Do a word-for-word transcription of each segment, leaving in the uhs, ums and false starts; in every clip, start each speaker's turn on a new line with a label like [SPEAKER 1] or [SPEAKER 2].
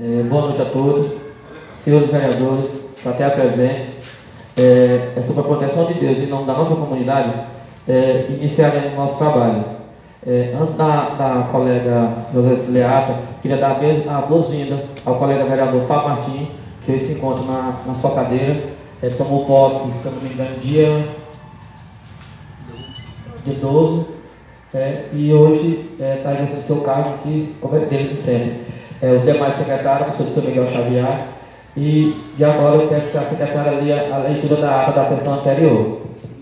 [SPEAKER 1] É, boa noite a todos, senhores vereadores, plateia presente. É, é sobre a proteção de Deus em nome da nossa comunidade, é, iniciaremos o nosso trabalho. É, antes da, da colega José Leata, queria dar a boas-vindas ao colega vereador Fábio Martins, que se encontra na, na sua cadeira. É, tomou posse, se não me engano, dia de doze, é, e hoje está é, exercendo seu cargo aqui, como é dele de sempre. É, os demais secretários, o professor Miguel Xavier, e de agora eu peço que a secretária leia a leitura da ata da sessão anterior.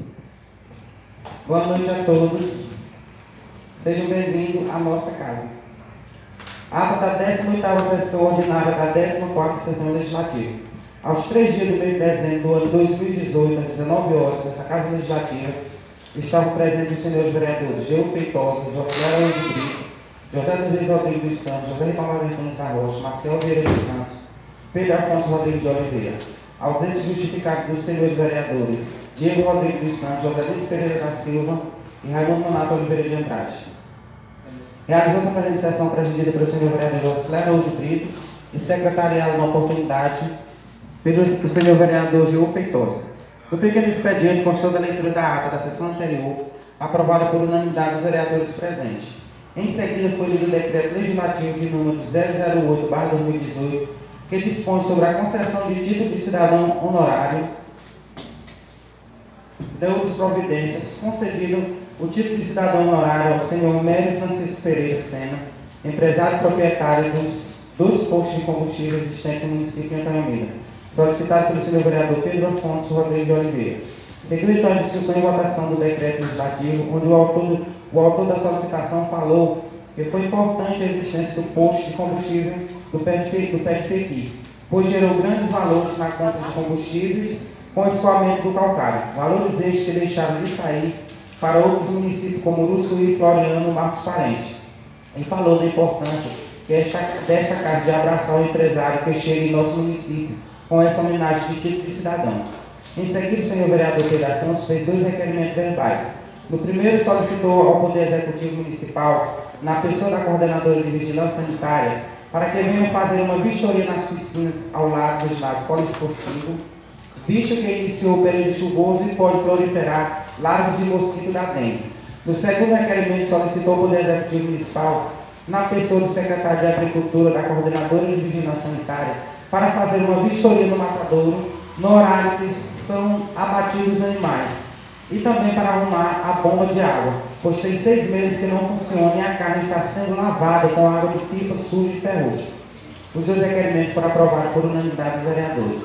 [SPEAKER 2] Boa noite a todos. Sejam bem-vindos à nossa casa. Ata da décima oitava sessão ordinária da décima quarta sessão legislativa. Aos três dias do mês de dezembro do ano dois mil e dezoito, às dezenove horas, nesta Casa Legislativa, estavam presentes os senhores vereadores Geu Feitosa, José Araújo de Brito, José dos Reis Rodrigues dos Santos, José Ripamar Antunes da Rocha, Marcel Vieira dos Santos, Pedro Afonso Rodrigues de Oliveira. Ausência justificada dos senhores vereadores Diego Rodrigues dos Santos, José Luiz Pereira da Silva e Raimundo Nonato Oliveira de Andrade. Realizou a presente sessão presidida pelo senhor vereador José Araújo de Brito e secretariado na oportunidade pelo, pelo senhor vereador Geu Feitosa. No pequeno expediente constou da leitura da ata da sessão anterior, aprovada por unanimidade dos vereadores presentes. Em seguida, foi lido o decreto legislativo de número zero zero oito barra dois mil e dezoito, que dispõe sobre a concessão de título de cidadão honorário de outras providências, concedido o título de cidadão honorário ao senhor Mério Francisco Pereira Sena, empresário proprietário dos dois postos de combustível existentes no município de Antanhamira, solicitado pelo senhor vereador Pedro Afonso Rodrigues de Oliveira. Seguiu então a discussão e votação do decreto legislativo, onde o autor, o autor da solicitação falou que foi importante a existência do posto de combustível do P E T P, pois gerou grandes valores na compra de combustíveis com o escoamento do calcário. Valores estes que deixaram de sair para outros municípios como Uruçuí, Floriano e Marcos Parente. E falou da importância que esta, desta casa de abraçar o empresário que chega em nosso município com essa homenagem de título de cidadão. Em seguida, o senhor vereador Pedro Afonso fez dois requerimentos verbais. No primeiro, solicitou ao Poder Executivo Municipal, na pessoa da coordenadora de Vigilância Sanitária, para que venham fazer uma vistoria nas piscinas ao lado do ginásio poliesportivo, visto que iniciou o período chuvoso e pode proliferar larvas de mosquito da dengue. No segundo requerimento, solicitou ao Poder Executivo Municipal, na pessoa do secretário de Agricultura da coordenadora de Vigilância Sanitária, para fazer uma vistoria no matadouro, no horário que são abatidos os animais, e também para arrumar a bomba de água, pois tem seis meses que não funciona e a carne está sendo lavada com água de pipa suja e ferrugem. Os dois requerimentos foram aprovados por unanimidade dos vereadores.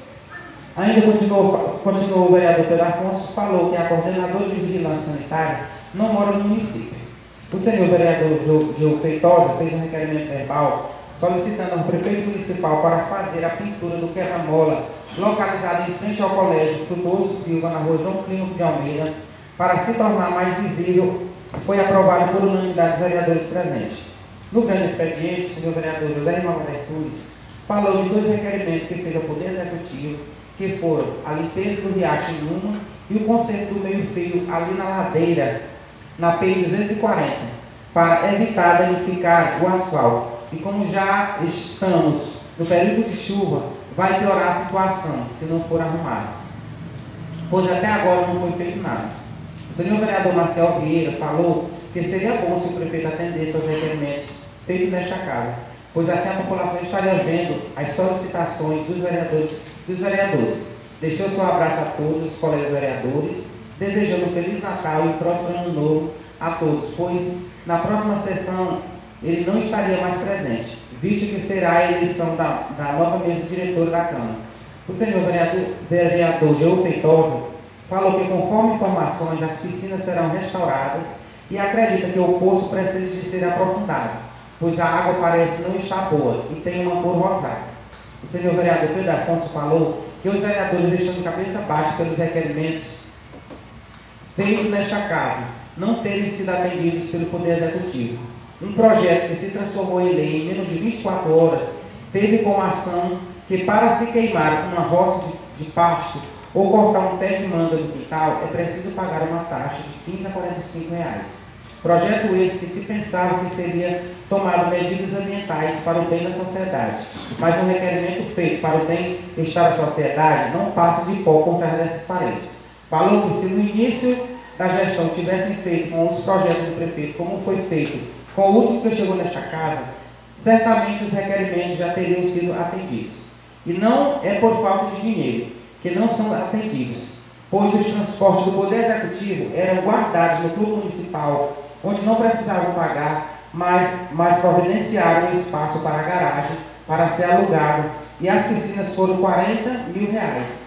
[SPEAKER 2] Ainda continuou, continuou o vereador Pedro Afonso, falou que a coordenadora de Vigilância Sanitária não mora no município. O senhor vereador Geu Feitosa fez um requerimento verbal solicitando ao prefeito municipal para fazer a pintura do quebra-mola localizado em frente ao colégio Frutuoso Silva, na rua João Clínico de Almeida, para se tornar mais visível, foi aprovado por unanimidade dos vereadores presentes. No grande expediente, o senhor vereador José Ripamar Antunes falou de dois requerimentos que fez ao Poder Executivo, que foram a limpeza do riacho em Uma e o conserto do meio-fio ali na ladeira, na P I duzentos e quarenta, para evitar danificar o asfalto. E como já estamos no período de chuva, vai piorar a situação se não for arrumado, pois até agora não foi feito nada. O senhor vereador Marcel Vieira falou que seria bom se o prefeito atendesse aos requerimentos feitos nesta casa, pois assim a população estaria vendo as solicitações dos vereadores. Dos vereadores. Deixou seu abraço a todos os colegas vereadores, desejando um Feliz Natal e próspero Ano Novo a todos, pois na próxima sessão ele não estaria mais presente, visto que será a eleição da, da nova mesa diretora da Câmara. O senhor vereador, vereador Geu Feitosa falou que, conforme informações, as piscinas serão restauradas e acredita que o poço precisa de ser aprofundado, pois a água parece não estar boa e tem uma cor rosada. O senhor vereador Pedro Afonso falou que os vereadores estão de cabeça baixa pelos requerimentos feitos nesta casa, não terem sido atendidos pelo Poder Executivo. Um projeto que se transformou em lei em menos de vinte e quatro horas teve como ação que, para se queimar uma roça de, de pasto ou cortar um pé de manga no quintal, é preciso pagar uma taxa de quinze a quarenta e cinco reais. Projeto esse que se pensava que seria tomado medidas ambientais para o bem da sociedade, mas um requerimento feito para o bem-estar da sociedade não passa de pó por trás dessas paredes. Falou que se no início da gestão tivessem feito com os projetos do prefeito, como foi feito com o último que chegou nesta casa, certamente os requerimentos já teriam sido atendidos. E não é por falta de dinheiro que não são atendidos, pois os transportes do Poder Executivo eram guardados no Clube Municipal, onde não precisavam pagar, mas, mas providenciaram um espaço para a garagem, para ser alugado, e as piscinas foram quarenta mil reais.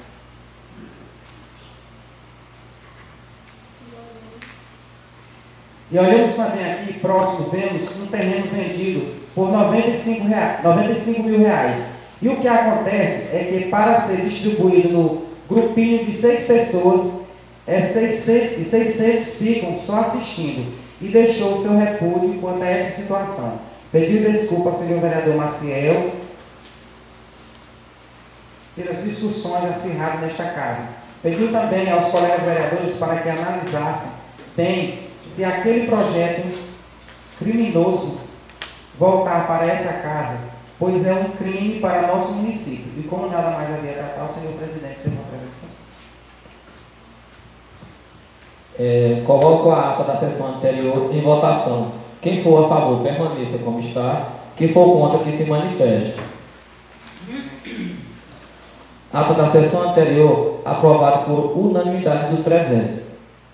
[SPEAKER 2] E olhamos também aqui, próximo, vemos um terreno vendido por noventa e cinco mil reais. E o que acontece é que para ser distribuído no grupinho de seis pessoas, é seiscentos, e seiscentos ficam só assistindo. E deixou o seu repúdio quanto a essa situação. Pediu desculpa ao senhor vereador Maciel pelas discussões acirradas nesta casa. Pediu também aos colegas vereadores para que analisassem bem se aquele projeto criminoso voltar para essa casa, pois é um crime para nosso município. E como nada mais havia a tratar, o senhor presidente, senhor presidente.
[SPEAKER 1] É, coloco a ata da sessão anterior em votação. Quem for a favor, permaneça como está. Quem for contra, que se manifeste. Ata da sessão anterior, aprovado por unanimidade dos presentes.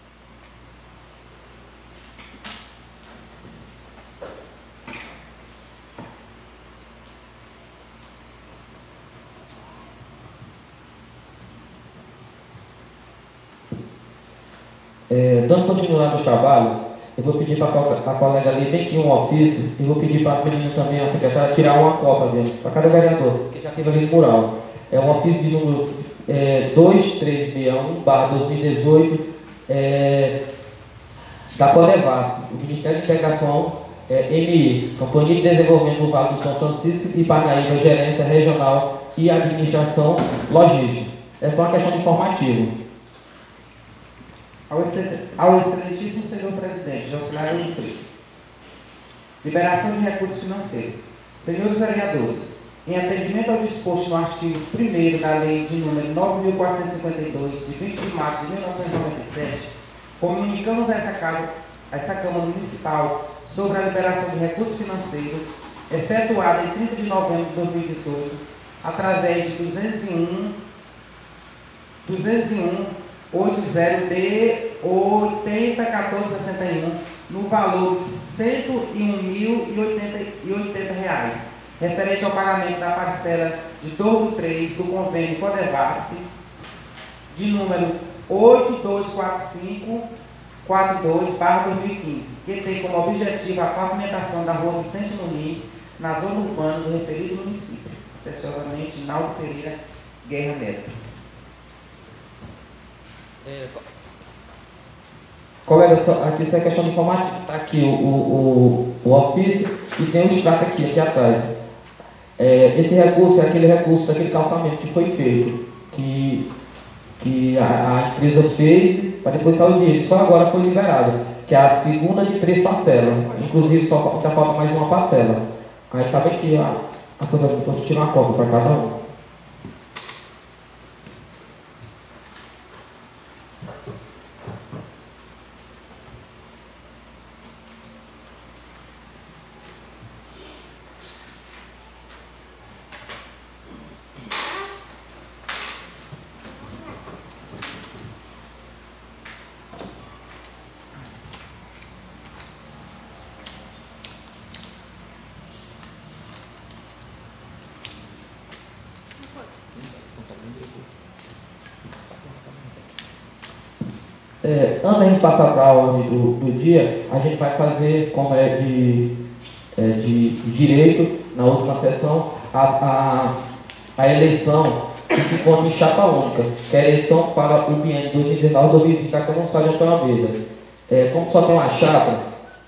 [SPEAKER 1] É, dando continuidade aos trabalhos, eu vou pedir para a colega ali, bem que um ofício, e vou pedir para a menina também, a secretária, tirar uma cópia dele, para cada vereador, que já teve ali no mural. É um ofício de número é, dois três seis um, barra dois mil e dezoito, é, da Codevasf, o Ministério de Integração, é, M I, Companhia de Desenvolvimento do Vale do São Francisco e Parnaíba, Gerência Regional e Administração Logística. É só uma questão de informativo.
[SPEAKER 2] Ao, ao excelentíssimo senhor presidente, Josilário de Freitas. Liberação de recursos financeiros. Senhores vereadores, em atendimento ao disposto no artigo primeiro da Lei de número nove mil quatrocentos e cinquenta e dois, de vinte de março de mil novecentos e noventa e sete, comunicamos a essa, casa, a essa Câmara Municipal sobre a liberação de recursos financeiros efetuada em trinta de novembro de dois mil e dezoito, através de duzentos e um, duzentos e um oitenta D oitenta quatorze sessenta e um, no valor de cento e um mil e oitenta reais, referente ao pagamento da parcela de dois três do convênio Codevasf, de número oito dois quatro cinco quatro dois barra dois mil e quinze, que tem como objetivo a pavimentação da rua Vicente Muniz, na zona urbana do referido município. Atenciosamente, Naldo Pereira Guerra Neto.
[SPEAKER 1] É, colega, aqui isso é questão de informática. Está aqui o, o, o, o ofício e tem o extrato aqui, aqui atrás. É, esse recurso é aquele recurso daquele calçamento que foi feito, que, que a, a empresa fez para depois sair o dinheiro. Só agora foi liberado, que é a segunda de três parcelas. Inclusive, só ainda falta mais uma parcela. Aí está bem que a, a coisa, depois tira uma cópia para cada um. É, antes de a gente passar para a ordem do, do dia, a gente vai fazer, como é de, é, de, de direito, na última sessão, a, a, a eleição que se encontra em chapa única, que é a eleição para o biênio dois mil e dezenove a dois mil e vinte da Câmara Municipal de Antônio Almeida. É, como só tem uma chapa,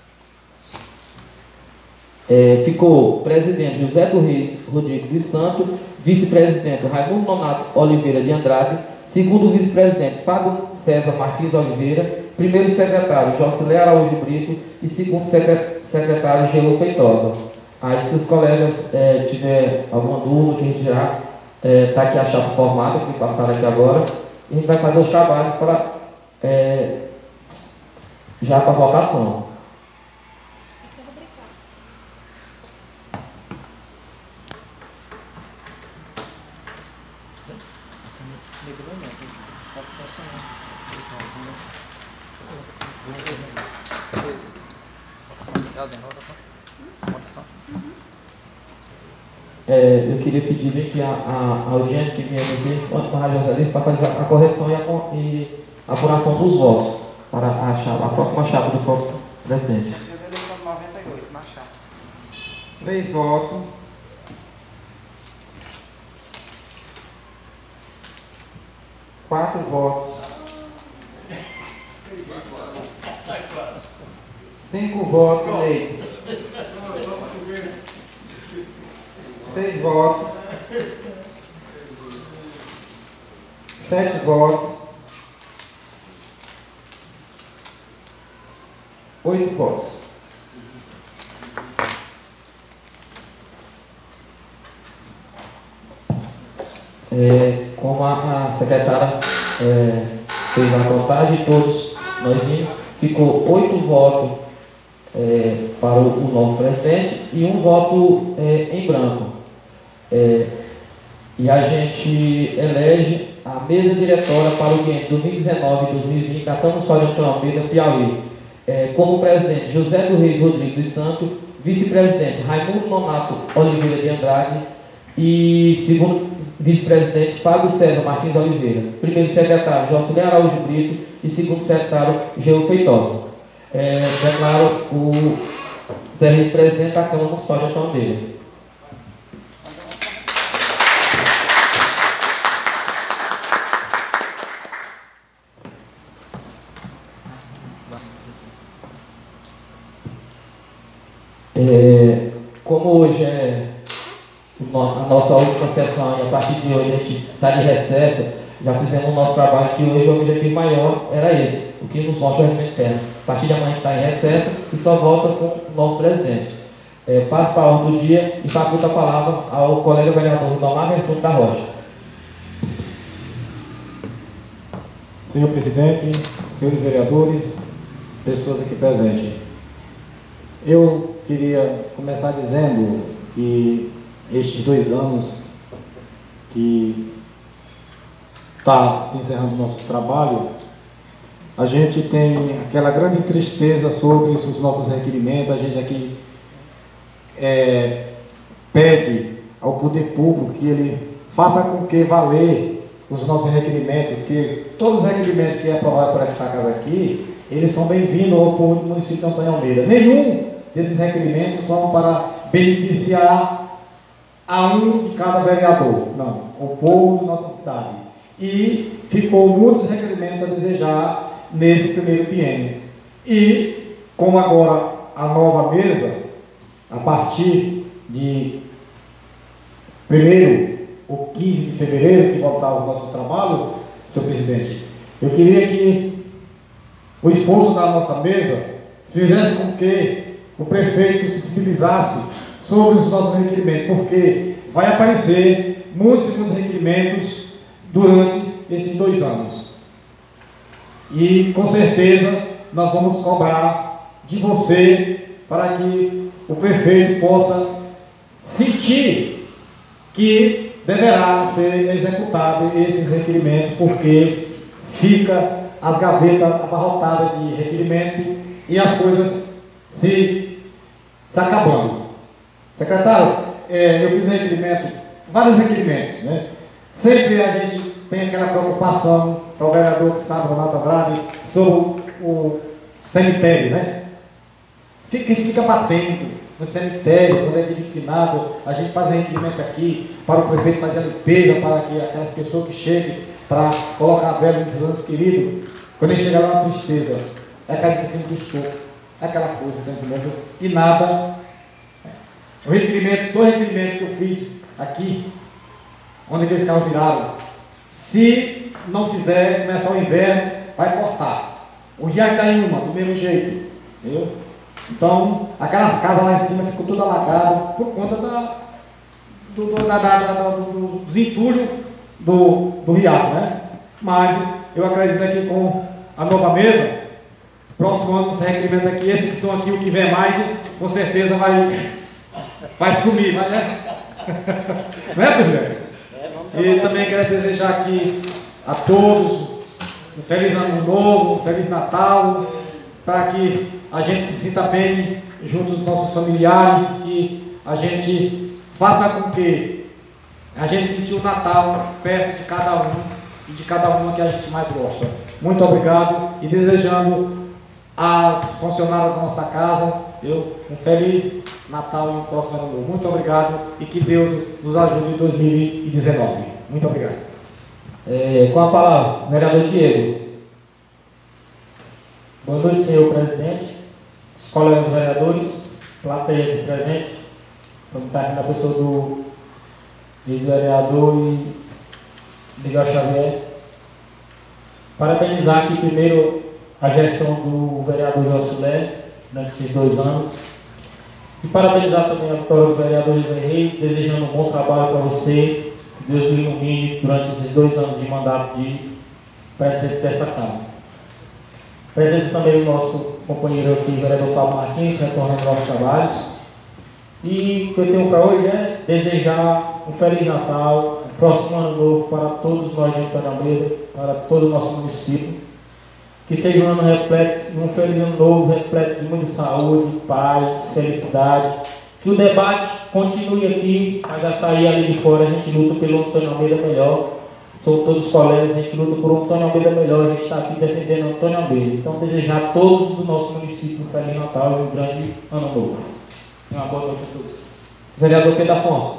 [SPEAKER 1] é, ficou presidente José do Reis Rodrigo dos Santos, vice-presidente Raimundo Nonato Oliveira de Andrade, segundo vice-presidente Fábio César Martins Oliveira, primeiro secretário, Jocilé Araújo Brito, e segundo secretário, Gelo Feitosa. Aí, se os colegas é, tiverem alguma dúvida, que a gente já está é, aqui a chapa formada, que passaram aqui agora, e a gente vai fazer os trabalhos para, é, já para a votação. É, eu queria pedir aqui a, a, a audiência que vinha aqui com a José para fazer a correção e a, e a apuração dos votos para a, chapa, a próxima chapa do próximo presidente.
[SPEAKER 2] noventa e oito, na chapa. Três votos. Quatro votos. Cinco votos eleitos. Seis votos. Sete votos. Oito votos.
[SPEAKER 1] É, como a, a secretária é, fez a contagem, todos nós vimos, ficou oito votos é, para o, o novo presidente e um voto é, em branco. É, e a gente elege a mesa diretora para o biênio dois mil e dezenove e dois mil e vinte, Catamo Soares Antônio Almeida, Piauí. É, como presidente, José do Reis Rodrigues dos Santos, vice-presidente, Raimundo Nonato Oliveira de Andrade e segundo vice-presidente, Fábio César Martins Oliveira. Primeiro secretário, Jocilé Araújo Brito e segundo secretário, Gelo Feitosa. É, declaro o Zé Reis presidente da Câmara Municipal de Antônio Almeida. É, como hoje é a nossa última sessão e a partir de hoje a gente está de recesso, já fizemos o nosso trabalho que hoje o objetivo maior era esse, o que nos mostra o regimento interno. A partir de amanhã a gente está em recesso e só volta com o novo presidente. É, passo para a ordem do dia e faculto a palavra ao colega vereador Domar Vertundo da Rocha.
[SPEAKER 3] Senhor presidente, senhores vereadores, pessoas aqui presentes. Eu queria começar dizendo que estes dois anos que está se encerrando o nosso trabalho, a gente tem aquela grande tristeza sobre os nossos requerimentos. A gente aqui é, pede ao poder público que ele faça com que valer os nossos requerimentos, que todos os requerimentos que é aprovado por esta casa aqui, eles são bem-vindos ao povo do município de Antônio Almeida. Nenhum desses requerimentos são para beneficiar a um de cada vereador, não, o povo de nossa cidade. E ficou muitos requerimentos a desejar nesse primeiro biênio. E, como agora a nova mesa, a partir de primeiro ou quinze de fevereiro, que voltar o nosso trabalho, senhor presidente, eu queria que o esforço da nossa mesa fizesse com que o prefeito se sensibilizasse sobre os nossos requerimentos, porque vai aparecer muitos e muitos requerimentos durante esses dois anos. E, com certeza, nós vamos cobrar de você para que o prefeito possa sentir que deverá ser executado esses requerimentos, porque fica as gavetas abarrotadas de requerimento e as coisas se, se acabando. Secretário, é, eu fiz um requerimento, vários requerimentos, né? Sempre a gente tem aquela preocupação, para o vereador que sabe, Renato Andrade, sobre o cemitério, né? Fica, a gente fica batendo no cemitério, quando é dia de finado, a gente faz um requerimento aqui para o prefeito fazer a limpeza, para que aquelas pessoas que cheguem para colocar a vela nos anos queridos, quando ele chega lá, uma tristeza, é cair por cima do estofo, é aquela coisa, tá entendendo? E nada. O requerimento, dois requerimentos que eu fiz aqui, onde aqueles carros viraram, se não fizer, começar o inverno, vai cortar. O Riacaíma, do mesmo jeito. Entendeu? Então, aquelas casas lá em cima ficam tudo alagadas por conta da, do, do, da, da, da, do, dos entulhos do, do riacho, né? Mas eu acredito que com a nova mesa, próximo ano se requerimento aqui, esses que estão aqui, o que vier mais, com certeza vai, vai sumir, vai, né? Não é, presidente? E também quero desejar aqui a todos um feliz ano novo, um feliz Natal, para que a gente se sinta bem junto dos nossos familiares, que a gente faça com que a gente sentir o Natal perto de cada um e de cada uma que a gente mais gosta. Muito obrigado e desejando às funcionárias da nossa casa eu, um feliz Natal e um próximo ano novo. Muito obrigado e que Deus nos ajude em dois mil e dezenove. Muito obrigado.
[SPEAKER 1] É, com a palavra, vereador Diego.
[SPEAKER 4] Boa noite, senhor presidente, os colegas vereadores, plateia aqui presente, como está aqui na pessoa do ex-vereador e Miguel Xavier. Parabenizar aqui primeiro a gestão do vereador Josilé durante esses dois anos. E parabenizar também a vitória do vereador José Reis, desejando um bom trabalho para você, que Deus o ilumine durante esses dois anos de mandato de presidente dessa casa. Presença também do nosso companheiro aqui, vereador Fábio Martins, retornando aos trabalhos. E o que eu tenho para hoje é desejar um Feliz Natal, um próximo ano novo para todos nós de Antônio Almeida, para todo o nosso município. Que seja um ano repleto, um feliz ano novo, repleto de muita saúde, paz, felicidade. Que o debate continue aqui, mas a sair ali de fora a gente luta pelo Antônio Almeida melhor. São todos colegas, a gente luta por um Antônio Almeida melhor, a gente está aqui defendendo o Antônio Almeida. Então, desejar a todos do nosso município um Feliz Natal e um grande ano novo. Uma boa noite a todos.
[SPEAKER 1] Vereador Pedro Afonso.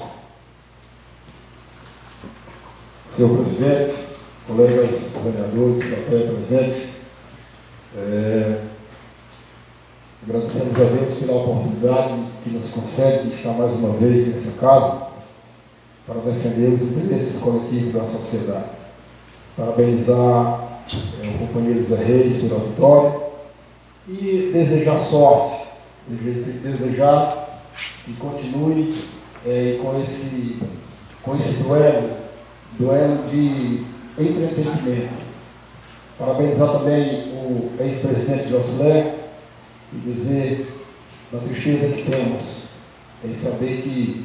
[SPEAKER 5] Senhor presidente, colegas vereadores, plateia presente, é, agradecemos a Deus pela oportunidade que nos concede de estar mais uma vez nessa casa para defender os interesses coletivos da sociedade. Parabenizar é, o companheiro Zé Reis pela vitória e desejar sorte, desejar que continue é, com, esse, com esse duelo, duelo de entretenimento. Parabenizar também o ex-presidente Josilé e dizer da tristeza que temos em saber que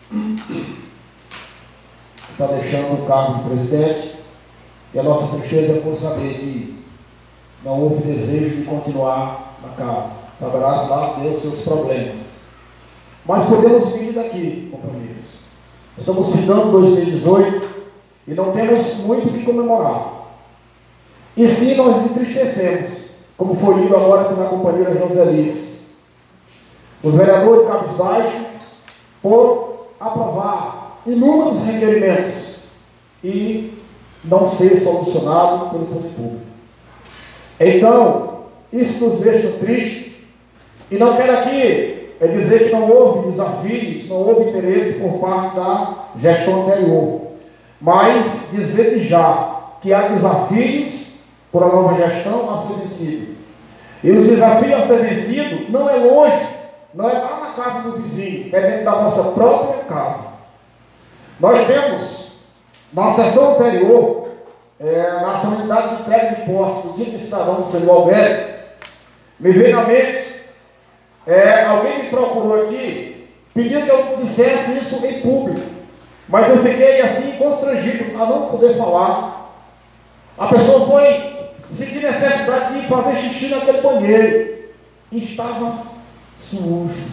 [SPEAKER 5] está deixando o cargo de presidente, e a nossa tristeza é por saber que não houve desejo de continuar na casa. Saberás lá Deus seus problemas. Mas podemos vir daqui, companheiros. Estamos findando dois mil e dezoito e não temos muito o que comemorar. E sim, nós entristecemos, como foi lido agora pela companheira Joselice. Os vereadores cabisbaixo por aprovar inúmeros requerimentos e não ser solucionado pelo poder público. Então, isso nos deixa triste, e não quero aqui é dizer que não houve desafios, não houve interesse por parte da gestão anterior, mas dizer que já que há desafios por a nova gestão a ser vencido. E os desafios a ser vencido não é longe, não é lá na casa do vizinho, é dentro da nossa própria casa. Nós temos, na sessão anterior, é, na solenidade de entrega de posse do Dia do Cidadão do senhor Alberto, me veio na mente, é, alguém me procurou aqui, pedindo que eu dissesse isso em público, mas eu fiquei assim constrangido a não poder falar. A pessoa foi sentir necessidade de fazer xixi naquele banheiro, e estava sujo.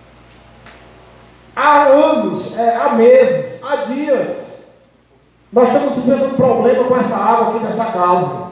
[SPEAKER 5] Há anos, é, há meses, há dias, nós estamos vivendo um problema com essa água aqui nessa casa.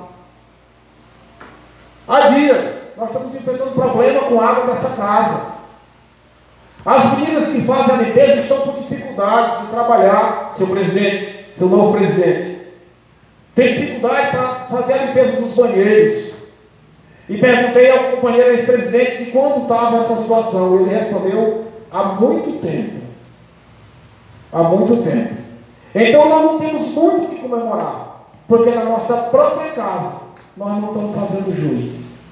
[SPEAKER 5] Há dias, nós estamos enfrentando um problema com a água dessa casa. As meninas que fazem a limpeza estão com dificuldade de trabalhar, seu presidente, seu novo presidente. Tem dificuldade para fazer a limpeza dos banheiros. E perguntei ao companheiro ex-presidente de quando estava essa situação. Ele respondeu, há muito tempo. Há muito tempo. Então nós não temos muito o que comemorar, porque na nossa própria casa nós não estamos fazendo juiz.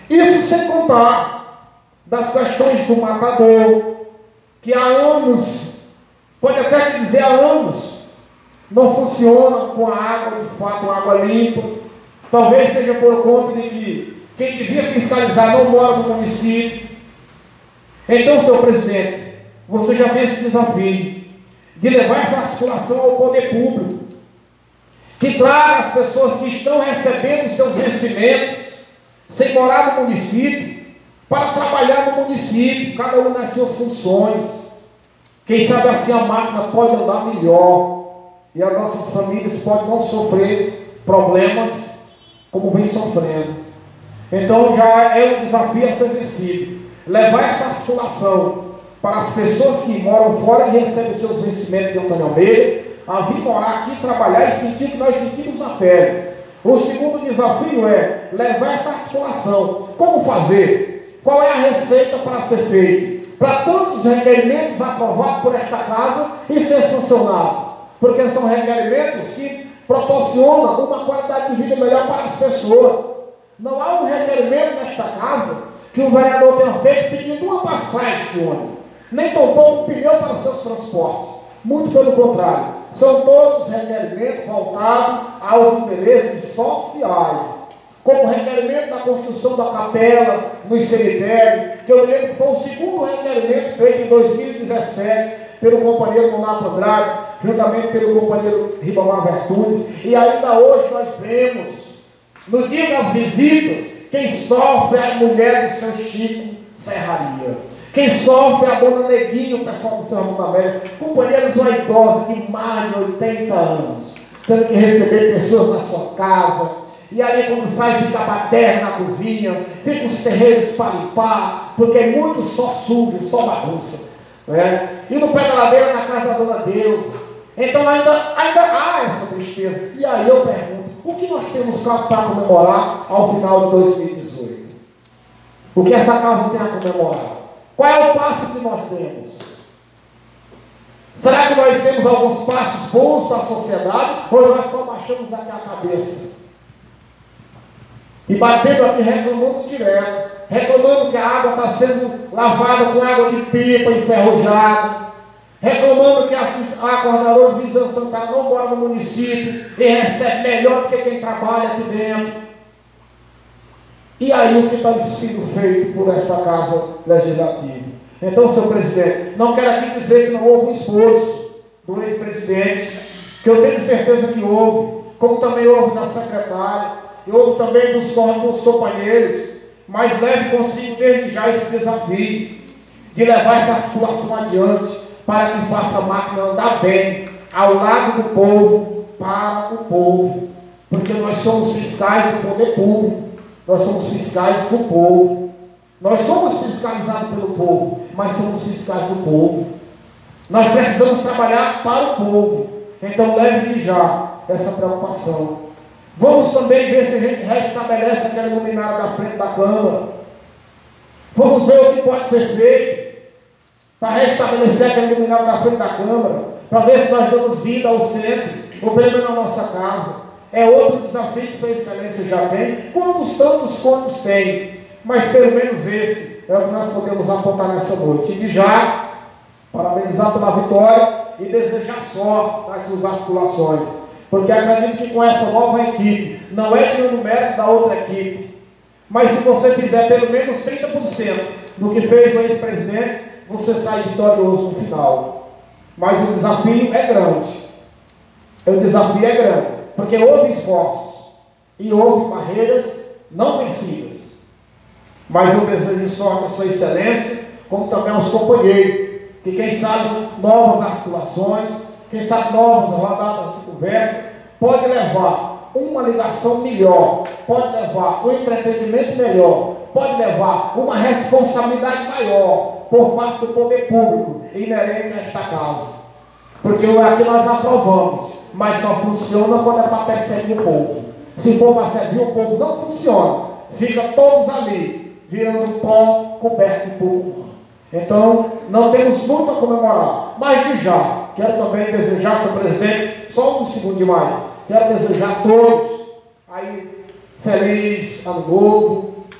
[SPEAKER 5] Isso sem contar das questões do matador, que há anos, pode até se dizer há anos, não funciona com a água, de fato, uma água limpa. Talvez seja por conta de que quem devia fiscalizar não mora no município. Então, senhor presidente, você já tem esse desafio de levar essa articulação ao poder público, que traga as pessoas que estão recebendo seus vencimentos, sem morar no município, para trabalhar no município, cada um nas suas funções. Quem sabe assim a máquina pode andar melhor e as nossas famílias podem não sofrer problemas como vem sofrendo. Então já é um desafio a ser vencido, levar essa articulação para as pessoas que moram fora e recebem seus vencimentos de Antônio Almeida, a vir morar aqui, trabalhar e sentir o que nós sentimos na pele. O segundo desafio é levar essa articulação. Como fazer? Qual é a receita para ser feito? Para todos os requerimentos aprovados por esta casa e ser sancionado. Porque são requerimentos que proporcionam uma qualidade de vida melhor para as pessoas. Não há um requerimento nesta casa que o vereador tenha feito pedindo uma passagem de ônibus, nem tampouco um pneu para os seus transportes. Muito pelo contrário, são todos requerimentos voltados aos interesses sociais, como o requerimento da construção da capela no cemitério, que eu lembro que foi o segundo requerimento feito em dois mil e dezessete pelo companheiro Nonato Andrade, juntamente pelo companheiro Ribamar Vertunes, e ainda hoje nós vemos, no dia das visitas, quem sofre é a mulher do seu Chico Serraria. Quem sofre é a dona Neguinho, o pessoal do São Ramon da Velha, companheiros idosos de mais de oitenta anos, tendo que receber pessoas na sua casa, e ali quando sai fica a baderna na cozinha, fica os terreiros para limpar, porque é muito só sujo, só bagunça, né? E no pé da ladeira na casa da dona Deus. Então ainda, ainda há essa tristeza. E aí eu pergunto, o que nós temos para comemorar ao final de dois mil e dezoito? O que essa casa tem a comemorar? Qual é o passo que nós temos? Será que nós temos alguns passos bons para a sociedade? Ou nós só baixamos aqui a cabeça? E batendo aqui, reclamando direto. Reclamando que a água está sendo lavada com água de pipa enferrujada. Reclamando que a coordenadora de Visão Santana não mora no município e recebe melhor do que quem trabalha aqui dentro. E aí o que está sendo feito por essa casa legislativa? Então, senhor presidente, não quero aqui dizer que não houve um esforço do ex-presidente, que eu tenho certeza que houve, como também houve da secretária, e houve também dos, dos companheiros, mas leve consigo desde já esse desafio de levar essa articulação adiante, para que faça a máquina andar bem, ao lado do povo, para o povo, porque nós somos fiscais do poder público. Nós somos fiscais do povo. Nós somos fiscalizados pelo povo, mas somos fiscais do povo. Nós precisamos trabalhar para o povo. Então leve já essa preocupação. Vamos também ver se a gente restabelece aquela luminária da frente da Câmara. Vamos ver o que pode ser feito para restabelecer aquela luminária da frente da Câmara, para ver se nós damos vida ao centro, ou pelo menos na nossa casa. É outro desafio que Sua Excelência já tem, quantos tantos quantos tem, mas pelo menos esse é o que nós podemos apontar nessa noite. E já, parabenizar pela vitória e desejar sorte nas suas articulações, porque acredito que com essa nova equipe, não é tirando o mérito da outra equipe, mas se você fizer pelo menos trinta por cento do que fez o ex-presidente, você sai vitorioso no final. Mas o desafio é grande, o desafio é grande. Porque houve esforços e houve barreiras não vencidas. Mas eu desejo sorte a Sua Excelência, como também aos companheiros, que quem sabe novas articulações, quem sabe novas rodadas de conversa, pode levar uma ligação melhor, pode levar um entretenimento melhor, pode levar uma responsabilidade maior por parte do poder público inerente a esta casa. Porque aqui nós aprovamos, mas só funciona quando é para perseguir o povo. Se for para servir o povo, não funciona. Fica todos ali, virando pó coberto de público. Então, não temos muito a comemorar. Mas de já, quero também desejar, senhor presidente, só um segundo demais. Quero desejar a todos aí feliz ano novo,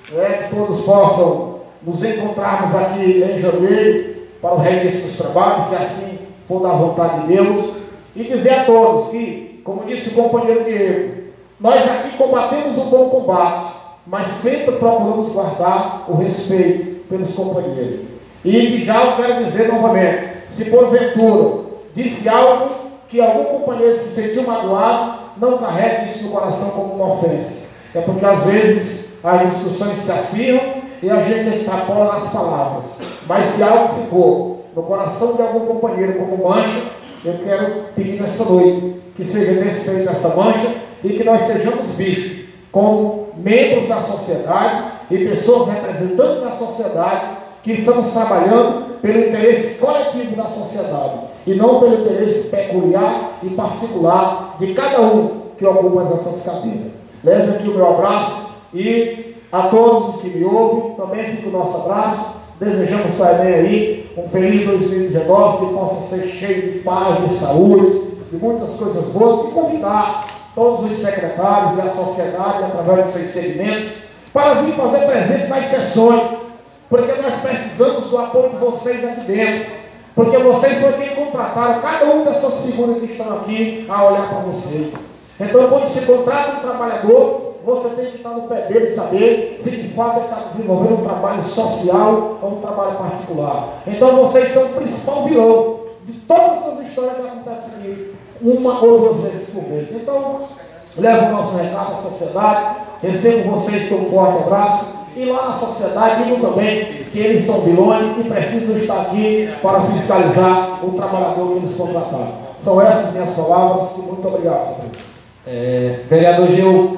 [SPEAKER 5] é, que todos possam nos encontrarmos aqui em janeiro para o reinício dos trabalhos, se assim for da vontade de Deus, e dizer a todos que, como disse o companheiro Diego, nós aqui combatemos o bom combate, mas sempre procuramos guardar o respeito pelos companheiros. E já eu quero dizer novamente, se porventura disse algo que algum companheiro se sentiu magoado, não carregue isso no coração como uma ofensa. É porque às vezes as discussões se acirram e a gente extrapola nas palavras. Mas se algo ficou no coração de algum companheiro como mancha, eu quero pedir nessa noite que seja desfeita essa mancha e que nós sejamos vistos como membros da sociedade e pessoas representantes da sociedade que estamos trabalhando pelo interesse coletivo da sociedade e não pelo interesse peculiar e particular de cada um que ocupa essas cadeiras. Leve aqui o meu abraço e a todos os que me ouvem, também fica o nosso abraço. Desejamos também aí um feliz dois mil e dezenove, que possa ser cheio de paz, de saúde, de muitas coisas boas, e convidar todos os secretários e a sociedade, através dos seus segmentos, para vir fazer presente nas sessões, porque nós precisamos do apoio de vocês aqui dentro, porque vocês foram quem contrataram cada um dessas figuras que estão aqui a olhar para vocês. Então, quando se contrata um trabalhador, você tem que estar no pé dele e saber se de fato ele está desenvolvendo um trabalho social ou um trabalho particular. Então, vocês são o principal vilão de todas essas histórias que acontecem aqui, uma ou duas vezes por mês. Então, leva o nosso recado à sociedade, recebo vocês com um forte abraço, e lá na sociedade digam também que eles são vilões e precisam estar aqui para fiscalizar o trabalhador que eles contrataram. São essas minhas palavras e muito obrigado, senhor presidente.
[SPEAKER 1] É, vereador Gil.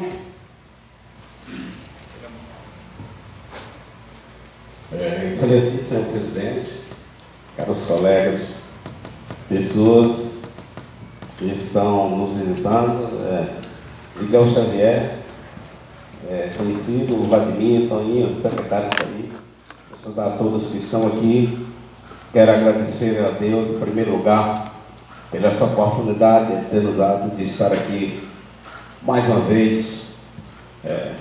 [SPEAKER 6] É, Excelência, senhor presidente, caros colegas, pessoas que estão nos visitando, é, Miguel Xavier, é, conhecido, o Vladimir, Toninho, secretário aí, saudar a todos que estão aqui. Quero agradecer a Deus, em primeiro lugar, pela essa oportunidade de ter nos dado de estar aqui mais uma vez, é,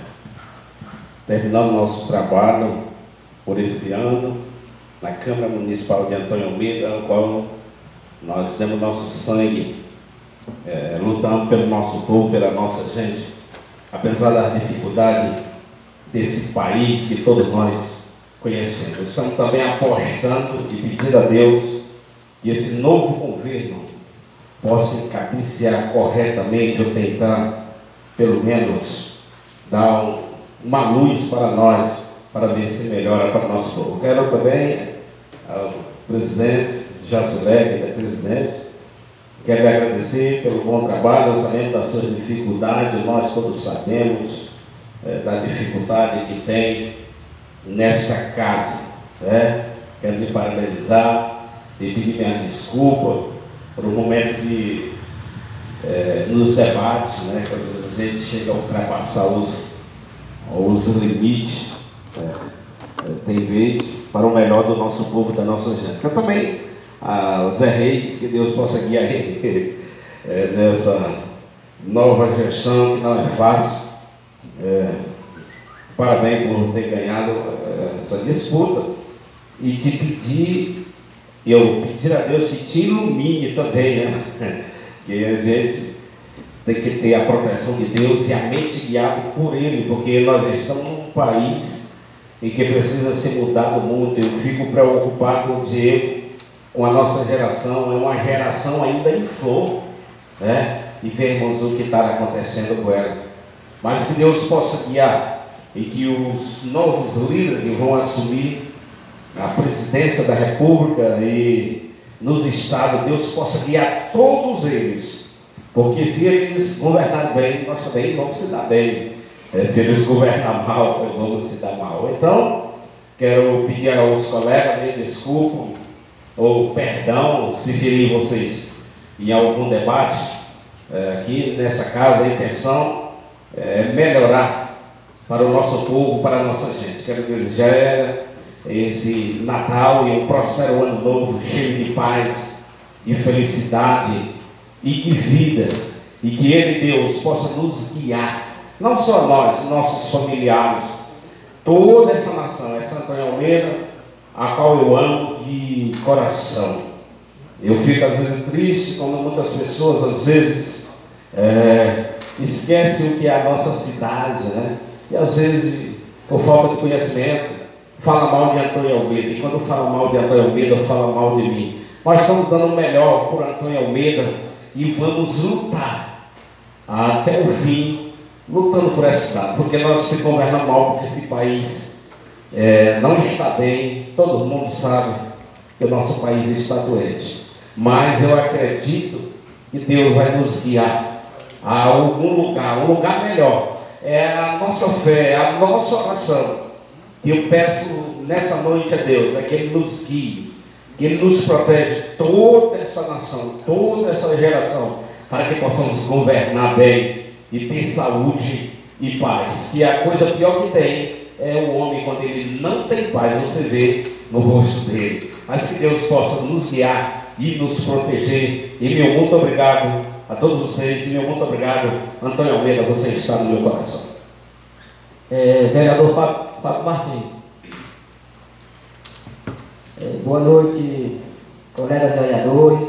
[SPEAKER 6] terminando nosso trabalho por esse ano, na Câmara Municipal de Antônio Almeida, no qual nós demos nosso sangue, é, lutando pelo nosso povo, pela nossa gente, apesar da dificuldade desse país que todos nós conhecemos. Estamos também apostando e pedindo a Deus que esse novo governo possa encabeçar corretamente ou tentar, pelo menos, dar um, uma luz para nós, para ver se melhora para o nosso povo. Quero também ao presidente Jacilé, que é presidente, quero agradecer pelo bom trabalho, sabendo das suas dificuldades, nós todos sabemos é, da dificuldade que tem nessa casa. Né? Quero me parabenizar e pedir minha desculpa por um momento de, é, nos debates, né, quando a gente chega a ultrapassar os, os limites, é, é, tem vez para o melhor do nosso povo, da nossa gente. Quero também a Zé Reis, que Deus possa guiar ele é, nessa nova gestão que não é fácil. É, parabéns por ter ganhado é, essa disputa e te pedir, eu pedir a Deus que te ilumine também, né? Que a gente tem que ter a proteção de Deus e a mente guiada por Ele, porque nós estamos num país em que precisa ser mudado muito. Eu fico preocupado com o Diego, com a nossa geração, é uma geração ainda em flor, né? E vemos o que está acontecendo com ela. Mas que Deus possa guiar e que os novos líderes que vão assumir a presidência da República e nos estados, Deus possa guiar todos eles, porque se eles governarem bem, nós também vamos se dar bem. É, se eles governarem mal, nós vamos se dar mal. Então, quero pedir aos colegas, me desculpem, ou perdão, se virem vocês em algum debate é, aqui nessa casa, a intenção é melhorar para o nosso povo, para a nossa gente. Quero desejar esse Natal e um próspero ano novo, cheio de paz, de felicidade e de vida, e que Ele, Deus, possa nos guiar, não só nós, nossos familiares, toda essa nação, essa Antônio Almeida, a qual eu amo de coração. Eu fico às vezes triste quando muitas pessoas, às vezes, é, esquecem o que é a nossa cidade, né? E às vezes, por falta de conhecimento, fala mal de Antônio Almeida. E quando fala mal de Antônio Almeida, fala mal de mim. Nós estamos dando o melhor por Antônio Almeida e vamos lutar até o fim, lutando por essa cidade, porque nós se governamos mal, porque esse país é, não está bem. Todo mundo sabe que o nosso país está doente, mas eu acredito que Deus vai nos guiar a algum lugar, um lugar melhor. É a nossa fé, é a nossa oração que eu peço nessa noite a Deus, é que Ele nos guie, que Ele nos protege, toda essa nação, toda essa geração, para que possamos governar bem e ter saúde e paz. Que a coisa pior que tem é o homem quando ele não tem paz, você vê no rosto dele. Mas que Deus possa nos guiar e nos proteger. E meu muito obrigado a todos vocês, e meu muito obrigado, Antônio Almeida, você está no meu coração.
[SPEAKER 1] É, vereador Fábio, Fábio Martins.
[SPEAKER 7] É, boa noite, colegas vereadores,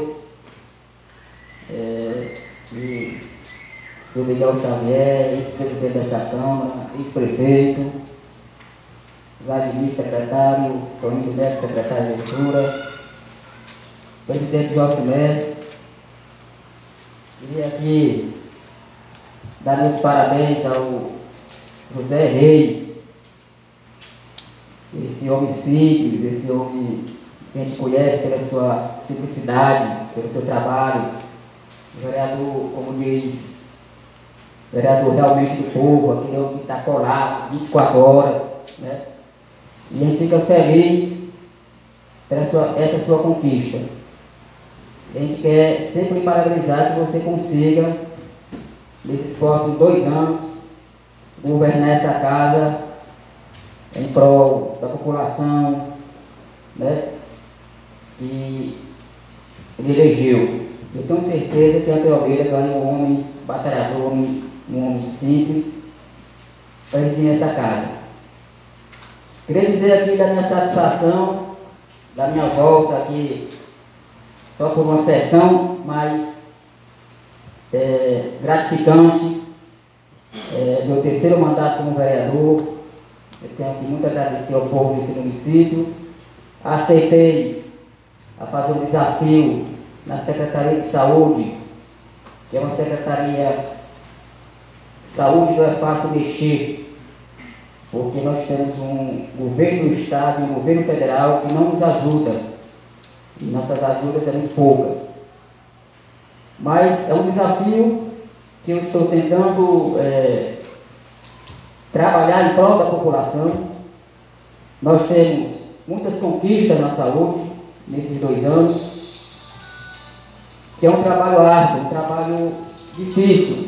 [SPEAKER 7] é, e senhor Miguel Xavier, ex-presidente dessa Câmara, ex-prefeito, Vladimir, secretário, Toninho Neto, secretário de Cultura, presidente Josimé. Queria aqui dar meus parabéns ao José Reis, esse homem simples, esse homem que a gente conhece pela sua simplicidade, pelo seu trabalho, vereador, como diz, vereador realmente do povo, aquele homem que está colado vinte e quatro horas, né? E a gente fica feliz pela sua, essa sua conquista. A gente quer sempre parabenizar que você consiga, nesses próximos dois anos, governar essa casa em prol da população, né, que ele elegeu. Eu tenho certeza que Antônio Almeida ganha um homem batalhador, um, um homem simples, para dirigir essa casa. Queria dizer aqui da minha satisfação, da minha volta aqui, só por uma sessão, mas é, gratificante, é, meu terceiro mandato como vereador. Eu tenho aqui muito a agradecer ao povo desse município. Aceitei a fazer um desafio na Secretaria de Saúde, que é uma secretaria de saúde, não é fácil mexer, porque nós temos um governo do Estado e um governo federal que não nos ajuda. E nossas ajudas eram poucas. Mas é um desafio que eu estou tentando é, trabalhar em prol da população. Nós temos muitas conquistas na saúde nesses dois anos, que é um trabalho árduo, um trabalho difícil,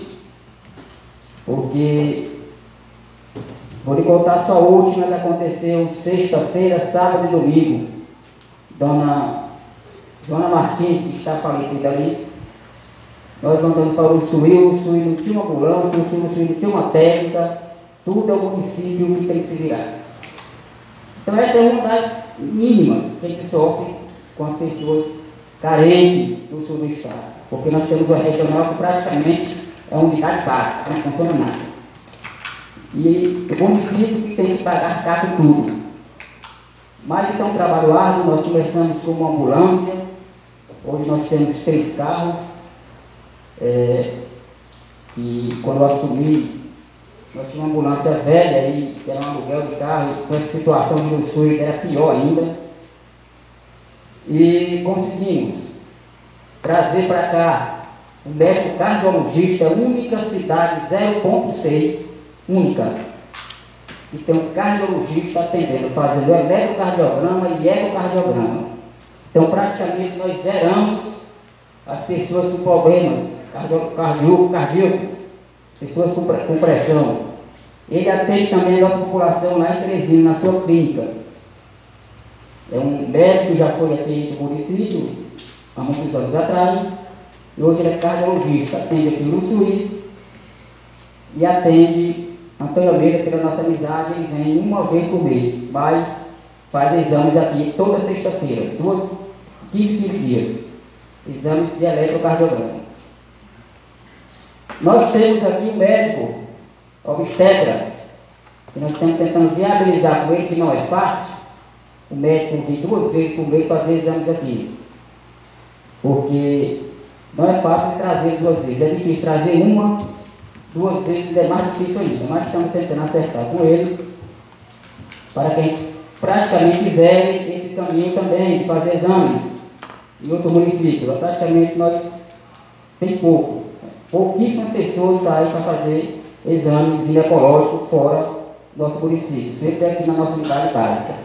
[SPEAKER 7] porque vou lhe contar só a última que aconteceu sexta-feira, sábado e domingo. Dona Dona Martins, que está falecida ali, nós mandamos para o Suí, o Suí não tinha uma ambulância, o Suí não tinha uma técnica, tudo é o município que tem que se virar. Então essa é uma das mínimas que a gente sofre com as pessoas carentes do sul do estado, porque nós temos uma regional que praticamente é uma unidade básica, não funciona nada. E o município que tem que pagar caro tudo. Mas isso é um trabalho árduo. Nós começamos com uma ambulância, hoje nós temos três carros, é, e quando eu assumi, nós tínhamos uma ambulância velha, e era um aluguel de carro, e com essa situação do sul era pior ainda, e conseguimos trazer para cá o médico cardiologista, única cidade zero ponto seis, única, e tem um cardiologista atendendo, fazendo eletrocardiograma e ecocardiograma. Então, praticamente, nós zeramos as pessoas com problemas cardíacos, cardíacos pessoas com, com pressão. Ele atende também a nossa população lá em Teresina, na sua clínica. É um médico que já foi aqui do município, há muitos anos atrás, e hoje ele é cardiologista, atende aqui no Suí e atende Antônio Almeida, pela nossa amizade, ele vem uma vez por mês, mas faz exames aqui toda sexta-feira, duas, quinze, quinze dias. Exames de eletrocardiograma. Nós temos aqui um médico obstetra, que nós estamos tentando viabilizar com ele, que não é fácil, o médico vir duas vezes por mês fazer exames aqui. Porque não é fácil trazer duas vezes, é difícil trazer uma, duas vezes é mais difícil ainda, mas estamos tentando acertar com ele, para quem praticamente quiser esse caminho também, de fazer exames em outro município. Praticamente nós tem pouco, pouquíssimas pessoas saem para fazer exames ginecológicos fora do nosso município, sempre aqui na nossa unidade básica.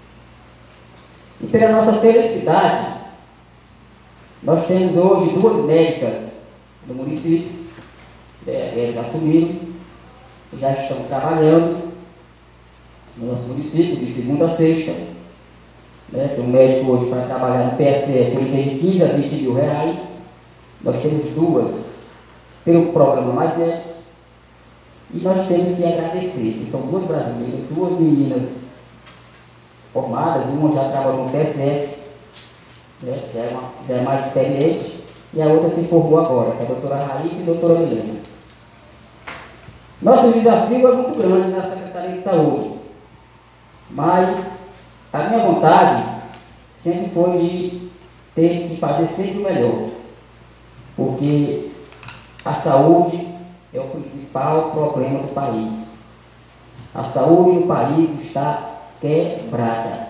[SPEAKER 7] E pela nossa felicidade, nós temos hoje duas médicas do município, elas assumiram, já estão trabalhando no nosso município, de segunda a sexta. Né? Tem um médico hoje para trabalhar no P S F, ele tem de quinze a vinte mil reais. Nós temos duas pelo programa Mais É. E nós temos que agradecer, que são duas brasileiras, duas meninas formadas, uma já trabalhou no P S F, né? já, é uma, já é mais experiente, e a outra se formou agora, que é a doutora Raíssa e a doutora Milena. Nosso desafio é muito grande na Secretaria de Saúde, mas a minha vontade sempre foi de ter que fazer sempre o melhor, porque a saúde é o principal problema do país. A saúde do país está quebrada.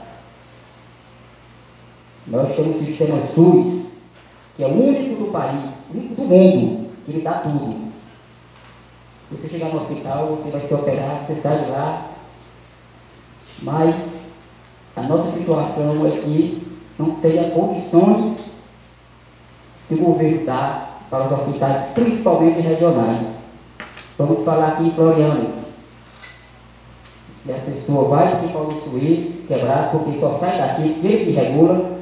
[SPEAKER 7] Nós temos o sistema SUS, que é o único do país, o único do mundo, que lhe dá tudo. Se você chegar no hospital, você vai ser operado, você sai de lá. Mas a nossa situação é que não tenha condições que o governo dá para os hospitais, principalmente regionais. Vamos falar aqui em Floriano. E a pessoa vai aqui para o Suí, quebrar, porque só sai daqui, ele que regula,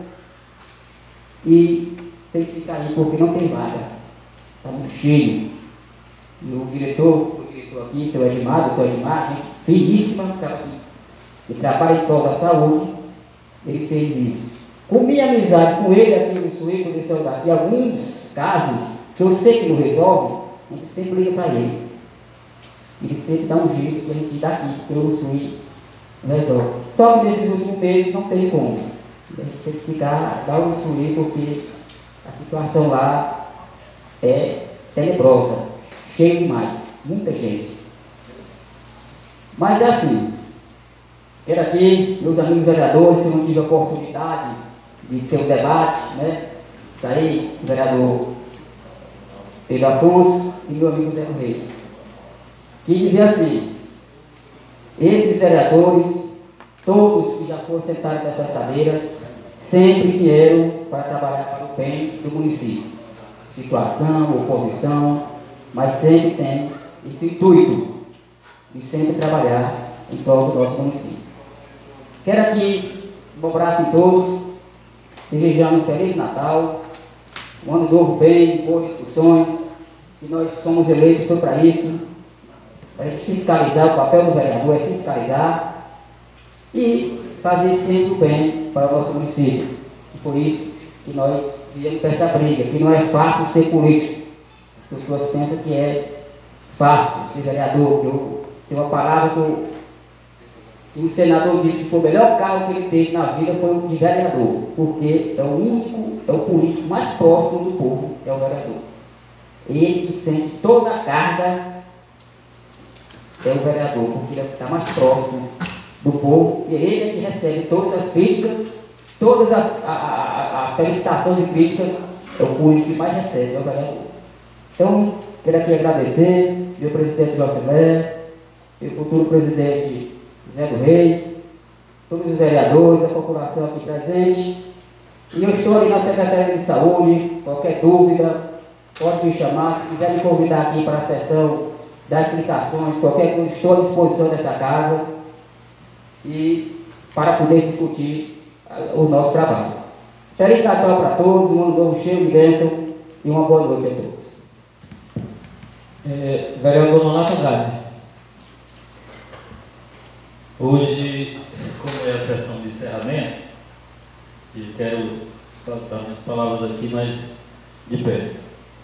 [SPEAKER 7] e tem que ficar aí porque não tem vaga. Está muito cheio. E o diretor, o diretor aqui, seu Edmar, doutor Edmar, gente finíssima, que trabalha em prol da saúde, ele fez isso. Com minha amizade com ele aqui no Suí, quando ele saiu daqui, alguns casos que eu sei que não resolve, a gente sempre liga para ele. Ele sempre dá um jeito que a gente dá aqui, porque o Suí resolve. Só que nesses últimos meses não tem como. A gente tem que ficar, dar o Suí, porque a situação lá é tenebrosa, cheio demais, muita gente. Mas é assim, quero aqui, meus amigos vereadores, se eu não tive a oportunidade de ter um debate, né? Isso aí, o vereador Pedro Afonso e meu amigo Zé Reis, que dizia assim: esses vereadores, todos que já foram sentados nessa cadeira, sempre vieram para trabalhar para o bem do município. Situação, oposição, mas sempre tem esse intuito de sempre trabalhar em prol do nosso município. Quero aqui um abraço em todos, desejando um Feliz Natal, um ano novo bem, boas discussões, que nós somos eleitos só para isso, para a gente fiscalizar. O papel do vereador é fiscalizar e fazer sempre o bem para o nosso município. E por isso que nós viemos para essa briga, que não é fácil ser político. As pessoas pensam que é fácil ser vereador. Eu tenho uma palavra que, eu, que o senador disse que foi o melhor cargo que ele teve na vida foi o de vereador, porque é o único, é o político mais próximo do povo, é o vereador. Ele que sente toda a carga é o vereador, porque ele está mais próximo do povo, e ele é que recebe todas as críticas, todas as, a, a, as felicitações e críticas, é o público que mais recebe, é o vereador. Então, quero aqui agradecer meu presidente Jocelé, meu futuro presidente Zé do Reis, todos os vereadores, a população aqui presente, e eu estou ali na Secretaria de Saúde, qualquer dúvida, pode me chamar, se quiser me convidar aqui para a sessão das explicações, qualquer coisa, estou à disposição dessa casa, e para poder discutir o nosso trabalho. Feliz Natal para todos, um ano novo cheio de bênção e uma boa noite a todos.
[SPEAKER 1] É, vereador Nonato Andrade.
[SPEAKER 8] Hoje, como é a sessão de encerramento, eu quero dar minhas palavras aqui, mas de pé.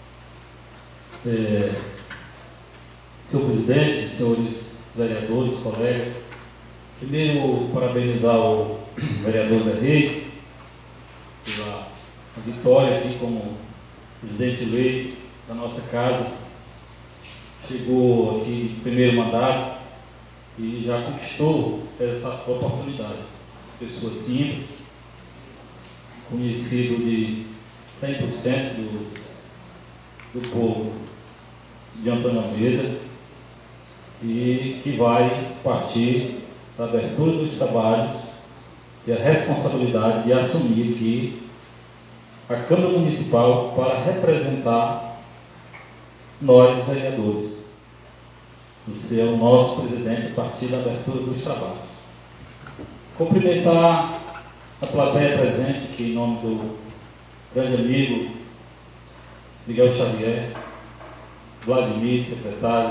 [SPEAKER 8] É, senhor presidente, senhores vereadores, colegas, primeiro parabenizar o vereador Zé Reis pela vitória aqui como presidente eleito da nossa casa. Chegou aqui no primeiro mandato e já conquistou essa oportunidade. Pessoa simples, conhecido de cem por cento do, do povo de Antônio Almeida, e que vai partir da abertura dos trabalhos e a responsabilidade de assumir aqui a Câmara Municipal para representar nós, vereadores. Você é o nosso presidente a partir da abertura dos trabalhos. Cumprimentar a plateia presente, que em nome do grande amigo Miguel Xavier, Vladimir, secretário,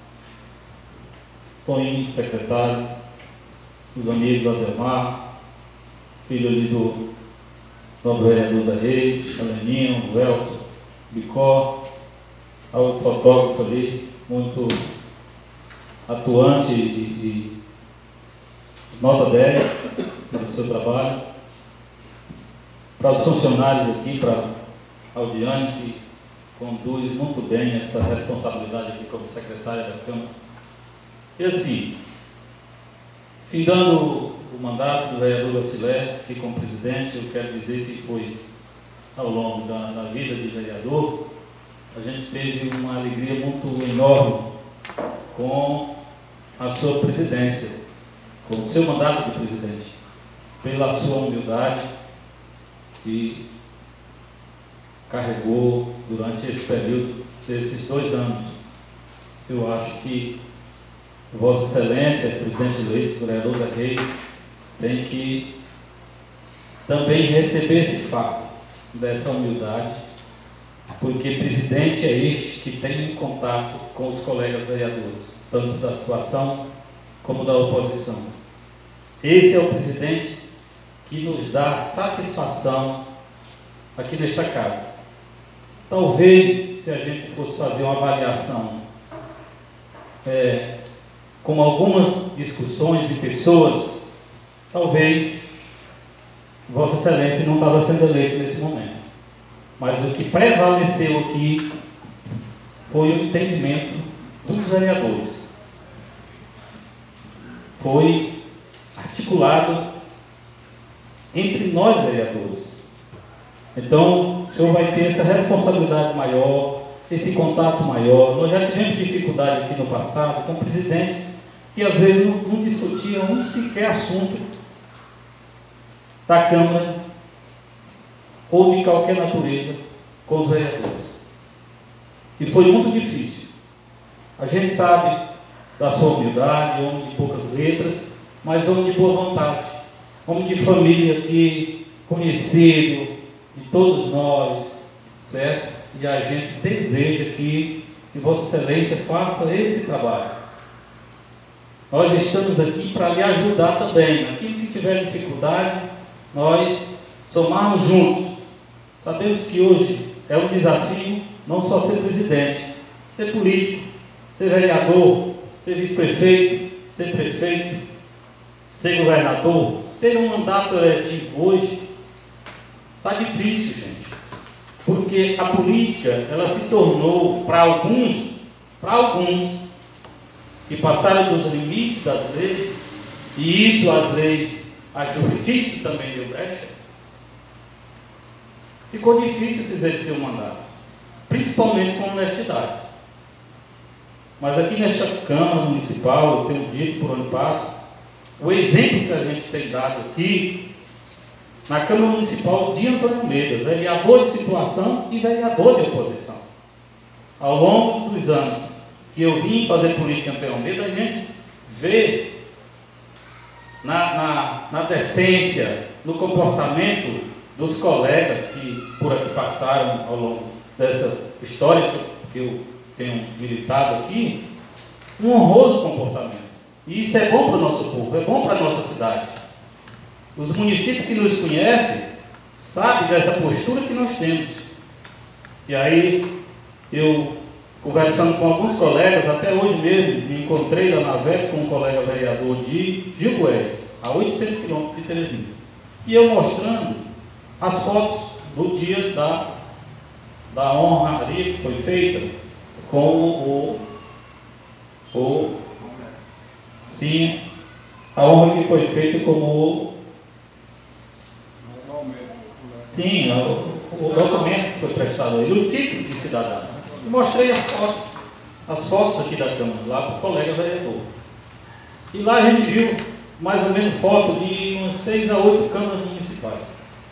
[SPEAKER 8] Toninho, secretário, os amigos Ademar, filho ali do novo vereador Zé Reis, Aleninho, Welson, Bicó, ao fotógrafo ali, muito atuante e, e nota dez no seu trabalho, para os funcionários aqui, para a Audiane, que conduz muito bem essa responsabilidade aqui como secretária da Câmara. E assim, findando o mandato do vereador Auxiliar, aqui como presidente, eu quero dizer que foi, ao longo da, da vida de vereador, a gente teve uma alegria muito enorme com a sua presidência, com o seu mandato de presidente, pela sua humildade que carregou durante esse período, desses dois anos. Eu acho que Vossa Excelência, presidente eleito, vereador Zé Reis, tem que também receber esse fato dessa humildade, porque presidente é este que tem um contato com os colegas vereadores, tanto da situação como da oposição. Esse é o presidente que nos dá satisfação aqui nesta casa. Talvez, se a gente fosse fazer uma avaliação é, com algumas discussões e pessoas, talvez Vossa Excelência não estava sendo eleito nesse momento. Mas o que prevaleceu aqui foi o entendimento dos vereadores. Foi articulado entre nós, vereadores. Então, o senhor vai ter essa responsabilidade maior, esse contato maior. Nós já tivemos dificuldade aqui no passado com presidentes que às vezes não, não discutiam um sequer assunto da Câmara ou de qualquer natureza com os vereadores. E foi muito difícil. A gente sabe da sua humildade, homem de poucas letras, mas homem de boa vontade, homem de família aqui, conhecido de todos nós, certo? E a gente deseja que, que Vossa Excelência faça esse trabalho. Nós estamos aqui para lhe ajudar também. Naquilo que tiver dificuldade, nós somarmos juntos. Sabemos que hoje é um desafio não só ser presidente, ser político, ser vereador, ser vice-prefeito, ser prefeito, ser governador. Ter um mandato eletivo hoje está difícil, gente. Porque a política, ela se tornou, para alguns, para alguns, que passaram dos limites das leis, e isso as leis, a justiça também deu brecha, ficou difícil se exercer o mandato, principalmente com honestidade. Mas aqui nesta Câmara Municipal, eu tenho dito por onde passo, o exemplo que a gente tem dado aqui, na Câmara Municipal de Antônio Almeida, vereador de situação e vereador de oposição. Ao longo dos anos que eu vim fazer política em Antônio Almeida, a gente vê na, na, na decência, no comportamento dos colegas que por aqui passaram ao longo dessa história que, que eu tenho militado aqui, um honroso comportamento. E isso é bom para o nosso povo, é bom para a nossa cidade. Os municípios que nos conhecem sabem dessa postura que nós temos. E aí, eu, conversando com alguns colegas, até hoje mesmo, me encontrei lá na V E P com um colega vereador de Gil Goiás, a oitocentos quilômetros de Teresina. E eu mostrando as fotos do dia da, da honraria que foi feita com o, o, o sim, a honra que foi feita com o sim, o, o documento que foi prestado a ele, o título de cidadão. E mostrei as fotos, as fotos aqui da Câmara, lá para o colega vereador. E lá a gente viu mais ou menos foto de umas seis a oito câmaras municipais.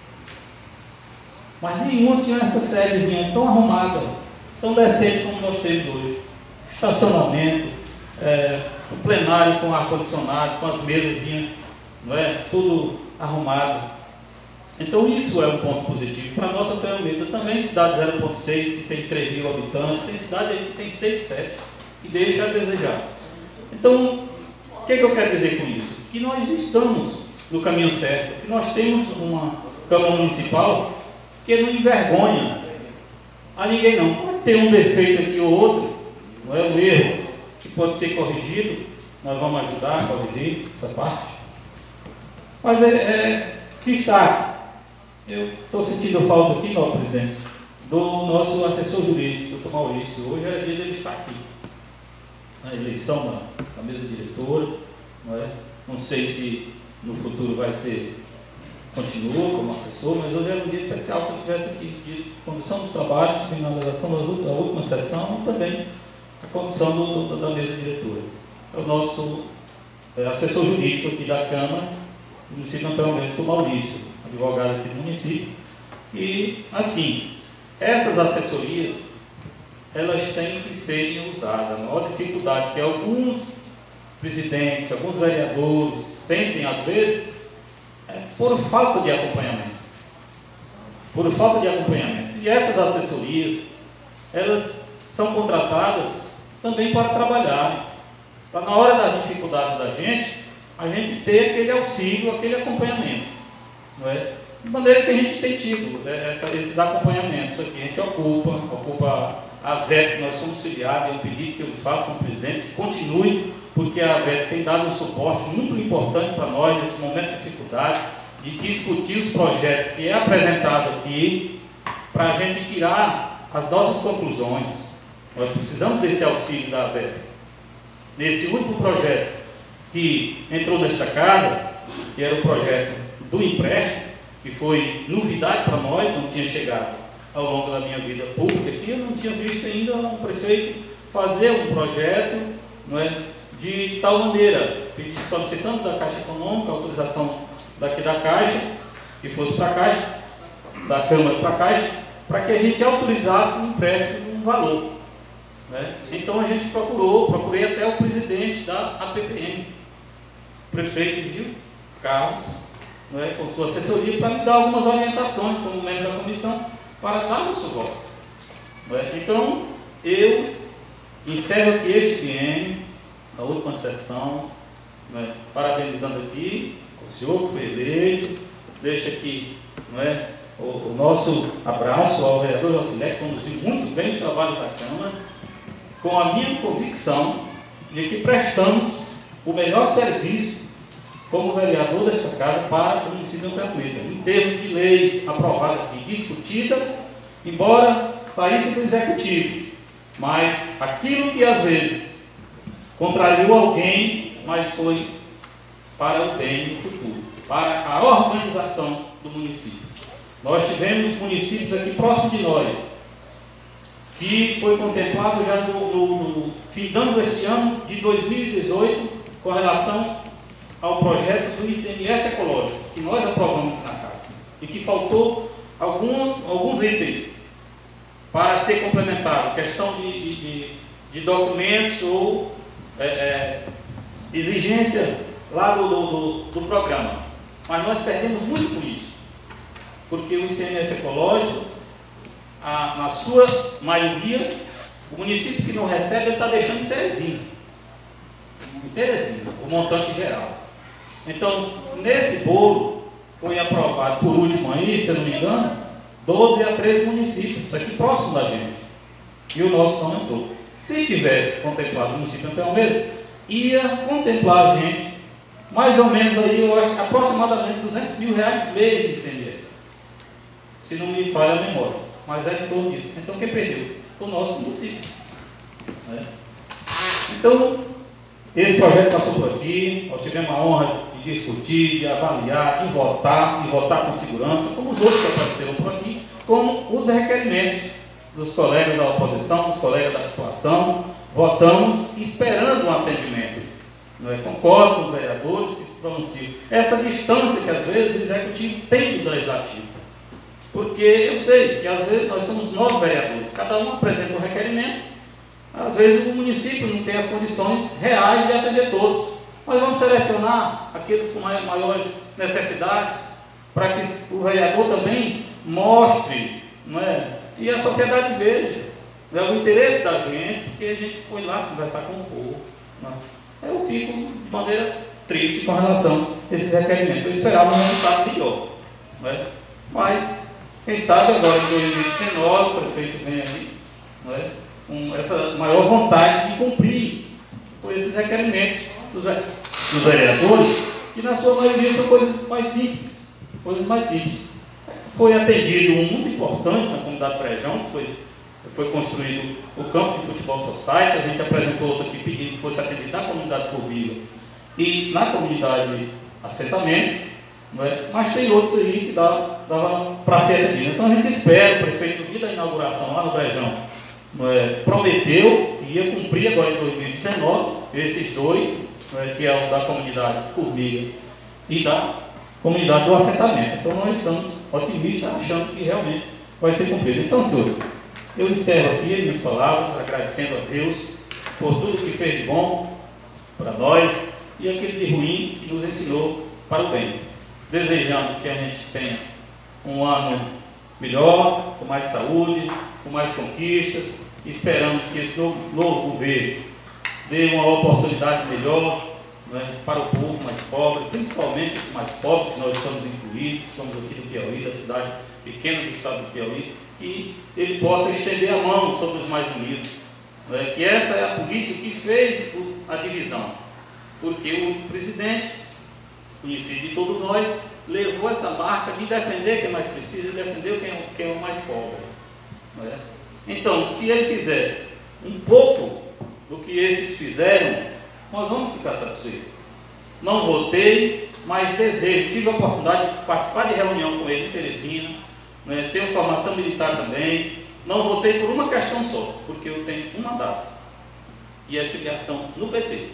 [SPEAKER 8] Mas nenhuma tinha essa sériezinha tão arrumada, tão decente como nós temos hoje. Estacionamento, é, o plenário com ar-condicionado, com as mesazinhas, não é? Tudo arrumado. Então isso é um ponto positivo. Para a nossa Teomeda também, cidade zero vírgula seis, que tem três mil habitantes, tem cidade aí que tem seis, sete, e deixa a desejar. Então, o que, é que eu quero dizer com isso? Que nós estamos no caminho certo, que nós temos uma Câmara Municipal que não envergonha a ninguém não. Pode ter um defeito aqui ou outro, não é um erro que pode ser corrigido, nós vamos ajudar a corrigir essa parte. Mas é, é destaque. Eu estou sentindo falta aqui, não, presidente, do nosso assessor jurídico, doutor Maurício. Hoje era dia dele estar aqui, na eleição da, da mesa diretora, não é? Não sei se no futuro vai ser, continua como assessor, mas hoje era um dia especial que eu estivesse aqui, de condução dos trabalhos, finalização da última sessão e também a condução do, do, da mesa diretora. É o nosso é, assessor jurídico aqui da Câmara, do município Antônio doutor Maurício, advogado aqui do município. E, assim, essas assessorias, elas têm que serem usadas. A maior dificuldade que alguns presidentes, alguns vereadores sentem, às vezes, é por falta de acompanhamento. Por falta de acompanhamento. E essas assessorias, elas são contratadas também para trabalharem. Para, na hora das dificuldades da gente, a gente ter aquele auxílio, aquele acompanhamento. Não é? De maneira que a gente tem tido, né, essa, esses acompanhamentos aqui. A gente ocupa, ocupa a V E P, nós somos filiados, é um pedido que eu faço como presidente, que continue, porque a V E P tem dado um suporte muito importante para nós nesse momento de dificuldade, de discutir os projetos que é apresentado aqui, para a gente tirar as nossas conclusões. Nós precisamos desse auxílio da V E P. Nesse último projeto que entrou nesta casa, que era o projeto do empréstimo, que foi novidade para nós, não tinha chegado ao longo da minha vida pública aqui, eu não tinha visto ainda um prefeito fazer um projeto, não é, de tal maneira, solicitando da Caixa Econômica, a autorização daqui da Caixa, que fosse para a Caixa, da Câmara para a Caixa, para que a gente autorizasse um empréstimo de um valor. Né? Então a gente procurou, procurei até o presidente da A P P M, o prefeito Gil Carlos, não é, com sua assessoria, para me dar algumas orientações como membro da comissão, para dar nosso voto. Não é? Então, eu encerro aqui este biênio, a última sessão, não é, parabenizando aqui o senhor que foi eleito, deixo aqui, não é, o, o nosso abraço ao vereador Jocilé, que conduziu muito bem os trabalhos da Câmara, com a minha convicção de que prestamos o melhor serviço como vereador desta casa para o município de Altamira, em termos de leis aprovadas aqui, discutida, embora saísse do executivo, mas aquilo que às vezes contrariou alguém, mas foi para o bem no futuro, para a organização do município. Nós tivemos municípios aqui próximo de nós, que foi contemplado já no, no, no findando este ano de dois mil e dezoito, com relação ao projeto do I C M S ecológico, que nós aprovamos aqui na casa, e que faltou alguns, alguns itens para ser complementado, questão de, de, de, de documentos ou é, é, exigência lá do, do, do programa. Mas nós perdemos muito com isso, porque o I C M S ecológico, a, na sua maioria, o município que não recebe, ele está deixando em Teresina. em Teresina, o montante geral. Então, nesse bolo, foi aprovado por último aí, se eu não me engano, doze a treze municípios, aqui próximo da gente. E o nosso não entrou. Se tivesse contemplado o município de Antônio Almeida, ia contemplar a gente, mais ou menos aí, eu acho, aproximadamente duzentos mil reais mês de I C M S. Se não me falha a memória. Mas é em torno disso. Então, quem perdeu? O nosso município. Né? Então, esse projeto passou por aqui, nós tivemos a honra de discutir, de avaliar, de votar, de votar com segurança, como os outros que apareceram por aqui, como os requerimentos dos colegas da oposição, dos colegas da situação. Votamos esperando um atendimento. Não é? Concordo com os vereadores que se pronunciam. Essa distância que às vezes o executivo tem do legislativo. Porque eu sei que às vezes nós somos nove vereadores, cada um apresenta um requerimento, às vezes o município não tem as condições reais de atender todos. Mas vamos selecionar aqueles com maiores necessidades, para que o vereador também mostre, não é? E a sociedade veja, não é? O interesse da gente, porque a gente foi lá conversar com o povo. Não é? Eu fico de maneira triste com relação a esses requerimentos. Eu esperava um resultado melhor. Não é? Mas, quem sabe agora em dois mil e dezenove o prefeito vem aí, não é? Com essa maior vontade de cumprir com esses requerimentos dos, dos vereadores, que na sua maioria são coisas mais simples, coisas mais simples. Foi atendido um muito importante na comunidade Brejão, que foi, foi construído o campo de futebol society, a gente apresentou outro aqui pedindo que fosse atendido na comunidade Formiga e na comunidade Assentamento, não é? Mas tem outros aí que dá, dava para ser atendido. Então a gente espera, o prefeito no dia da inauguração lá no Brejão, não é? Prometeu que ia cumprir agora em dois mil e dezenove, esses dois, não é? Que é o da comunidade Formiga e da comunidade do Assentamento. Então nós estamos otimistas, achando que realmente vai ser cumprido. Então, senhores, eu encerro aqui as minhas palavras, agradecendo a Deus por tudo que fez de bom para nós e aquilo de ruim que nos ensinou para o bem. Desejando que a gente tenha um ano melhor, com mais saúde, com mais conquistas. Esperamos que esse novo, novo governo dê uma oportunidade melhor, né, para o povo mais pobre, principalmente os mais pobres, que nós estamos incluídos, somos aqui do Piauí, da cidade pequena do estado do Piauí, e ele possa estender a mão sobre os mais unidos. Né, que essa é a política que fez a divisão, porque o presidente, conhecido de todos nós, levou essa marca de defender quem mais precisa e defender quem, quem é o mais pobre. Não é? Então, se ele fizer um pouco do que esses fizeram, nós vamos ficar satisfeitos. Não votei, mas desejo, tive a oportunidade de participar de reunião com ele em Teresina, né? Tenho formação militar também. Não votei por uma questão só, porque eu tenho um mandato e a filiação no P T.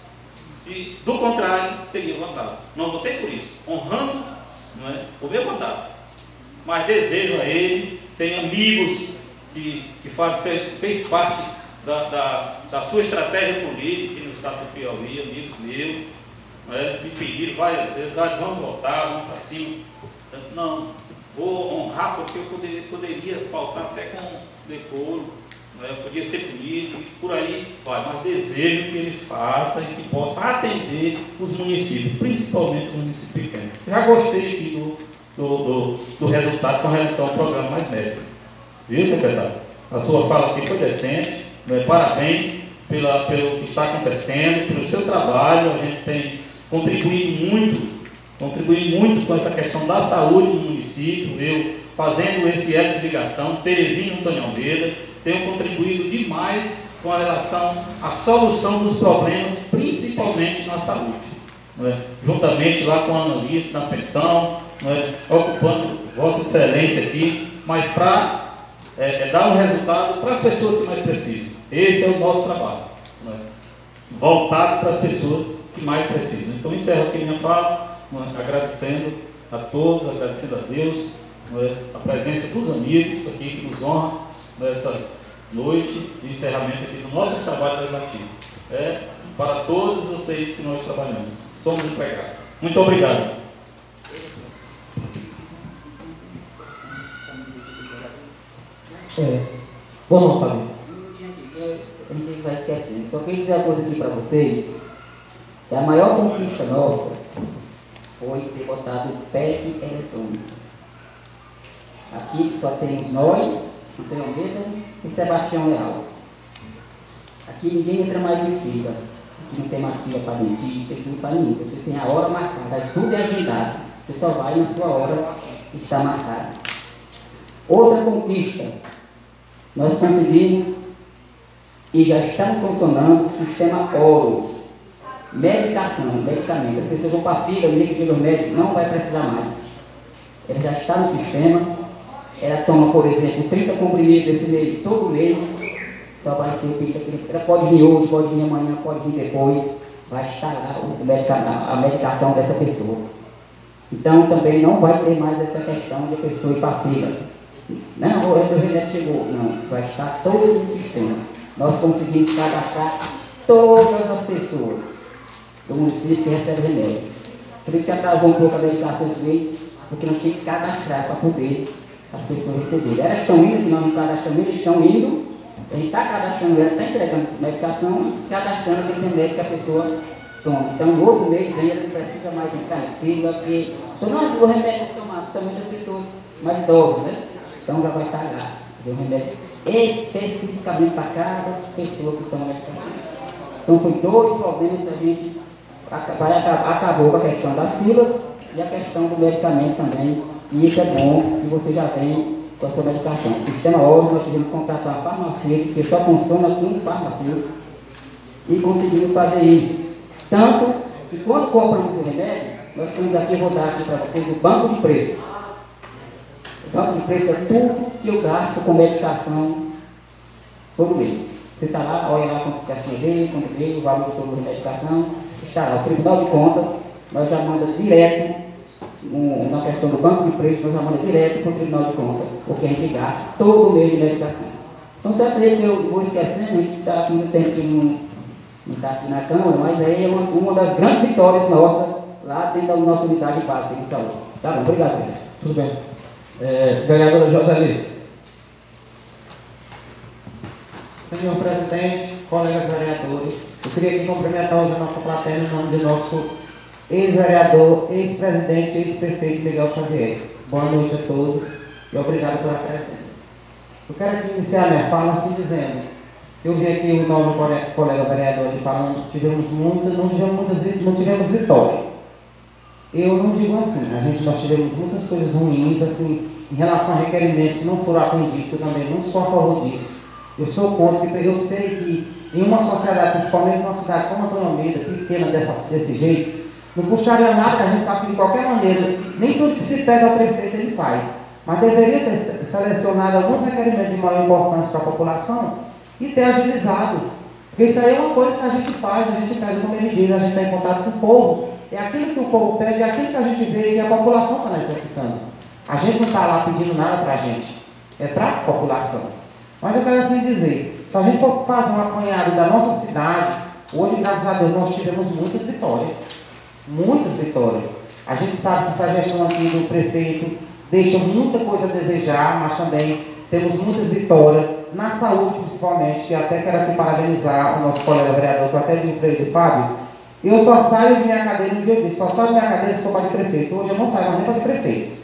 [SPEAKER 8] Se, do contrário, teria votado. Não votei por isso, honrando, não é, o meu mandato. Mas desejo a ele, tem amigos que, que faz, fez, fez parte da, da, da sua estratégia política aqui no estado do Piauí, amigos meus, não é, me pediram várias vezes, vamos votar, vamos para cima. Não, vou honrar porque eu poderia, poderia faltar até com decoro. Né, podia ser político, por aí vai, mas desejo que ele faça e que possa atender os municípios, principalmente os municípios pequenos. Já gostei aqui do, do, do, do resultado com relação ao programa Mais Médico. Viu, secretário? A sua fala aqui foi decente, né? Parabéns pela, pelo que está acontecendo, pelo seu trabalho. A gente tem contribuído muito, contribuído muito com essa questão da saúde do município. Eu fazendo esse elo de ligação, Teresina e Antônio Almeida, tenho contribuído demais com relação à solução dos problemas, principalmente na saúde. Não é? Juntamente lá com a Annalise na pensão, não é? Ocupando Vossa Excelência aqui, mas para é, é, dar um resultado para as pessoas que mais precisam. Esse é o nosso trabalho, não é? Voltado para as pessoas que mais precisam. Então, encerro aqui minha fala, não é? Agradecendo a todos, agradecendo a Deus, não é? A presença dos amigos aqui que nos honra nessa noite de encerramento aqui do nosso trabalho legislativo. É para todos vocês que nós trabalhamos. Somos empregados. Muito obrigado.
[SPEAKER 7] É. Bom, Fábio. Eu não sei que vai esquecer. Só queria dizer uma coisa aqui para vocês. que a maior conquista nossa foi ter botado o P E C eletrônico. Aqui só temos nós, Antônio Almeida e Sebastião Leal. Aqui ninguém entra mais em fila. Aqui não tem mais fila para dentista, não para ninguém. Você tem a hora marcada, tudo é agendado. Você só vai na sua hora que está marcada. Outra conquista, nós conseguimos e já estamos funcionando o sistema Oros. Medicação, medicamento. As pessoas vão para a fila, o médico chega ao médico, não vai precisar mais. Ela já está no sistema. Ela toma, por exemplo, trinta comprimidos esse mês, todo mês. Só vai ser feita aquele. Ela pode vir hoje, pode vir amanhã, pode vir depois. Vai estar lá o medica, a medicação dessa pessoa. Então também não vai ter mais essa questão de a pessoa ir para a fila. Não, o remédio chegou. Não, vai estar todo no sistema. Nós conseguimos cadastrar todas as pessoas do município que recebem remédio. Por isso se atrasou um pouco a medicação esse mês, porque nós tínhamos que cadastrar para poder as pessoas receberem. Elas estão indo, que nós não cadastramos, eles estão indo, a gente está cadastrando, ela está entregando medicação e cadastrando aquele remédio que a pessoa toma. Então, no outro mês, aí, elas precisam mais estar em fila, porque só não o remédio que tomar, são muitas pessoas mais idosas, né? Então, já vai estar lá, o remédio especificamente para cada pessoa que toma medicação. Então, foi dois problemas que a gente vai, acabou com a questão das filas e a questão do medicamento também. E isso é bom que você já vem com a sua medicação. O sistema Oros, nós tivemos que contratar uma farmacêutica, que só funciona com um farmacêutico, e conseguimos fazer isso. Tanto que quando compramos o remédio, nós temos aqui, vou dar aqui para vocês, o banco de preço. O banco de preço é tudo que eu gasto com medicação todo mês. Você está lá, olha lá quanto você veio, quando veio, o valor todo da medicação, está lá. O Tribunal de Contas, nós já manda direto, um, na questão do banco de preço, nós já manda direto para o Tribunal de Contas, o que a gente gasta todo mês de medicação. Então, se essa aí que eu vou esquecendo, a gente está aqui no tempo que não está aqui na Câmara, mas aí é uma, uma das grandes vitórias nossas lá dentro da nossa unidade básica de saúde. Tá bom, obrigado, gente.
[SPEAKER 1] Tudo bem. É, vereadora Joselice.
[SPEAKER 2] Senhor presidente, colegas vereadores, eu queria aqui cumprimentar hoje a nossa plateia em nome do nosso ex-vereador, ex-presidente, ex-prefeito Miguel Xavier. Boa noite a todos e obrigado pela presença. Eu quero aqui iniciar minha fala assim dizendo, eu vi aqui o novo colega vereador ali falando que tivemos muitas, não tivemos muitas, não tivemos vitória. Eu não digo assim, a gente, nós tivemos muitas coisas ruins, assim, em relação a requerimentos que não foram atendidos, eu também não sou a favor disso. Eu sou contra, porque eu sei que em uma sociedade, principalmente numa cidade como Antônio Almeida, pequena dessa, desse jeito, não custaria nada, a gente sabe que de qualquer maneira, nem tudo que se pede ao prefeito ele faz, mas deveria ter selecionado alguns requerimentos de maior importância para a população e ter agilizado. Porque isso aí é uma coisa que a gente faz, a gente pega, como ele diz, a gente está em contato com o povo, é aquilo que o povo pede, é aquilo que a gente vê que a população está necessitando. A gente não está lá pedindo nada para a gente, é para a população. Mas eu quero assim dizer, se a gente for fazer um apanhado da nossa cidade, hoje, graças a Deus, nós tivemos muitas vitórias. Muitas vitórias. A gente sabe que essa gestão aqui do prefeito deixa muita coisa a desejar, mas também temos muitas vitórias, na saúde principalmente, que até quero aqui parabenizar o nosso colega vereador, que eu até digo para ele, Fábio, eu só saio de minha cadeira no dia desse, só saio de minha cadeira se for para de prefeito. Hoje eu não saio mais nem para de prefeito.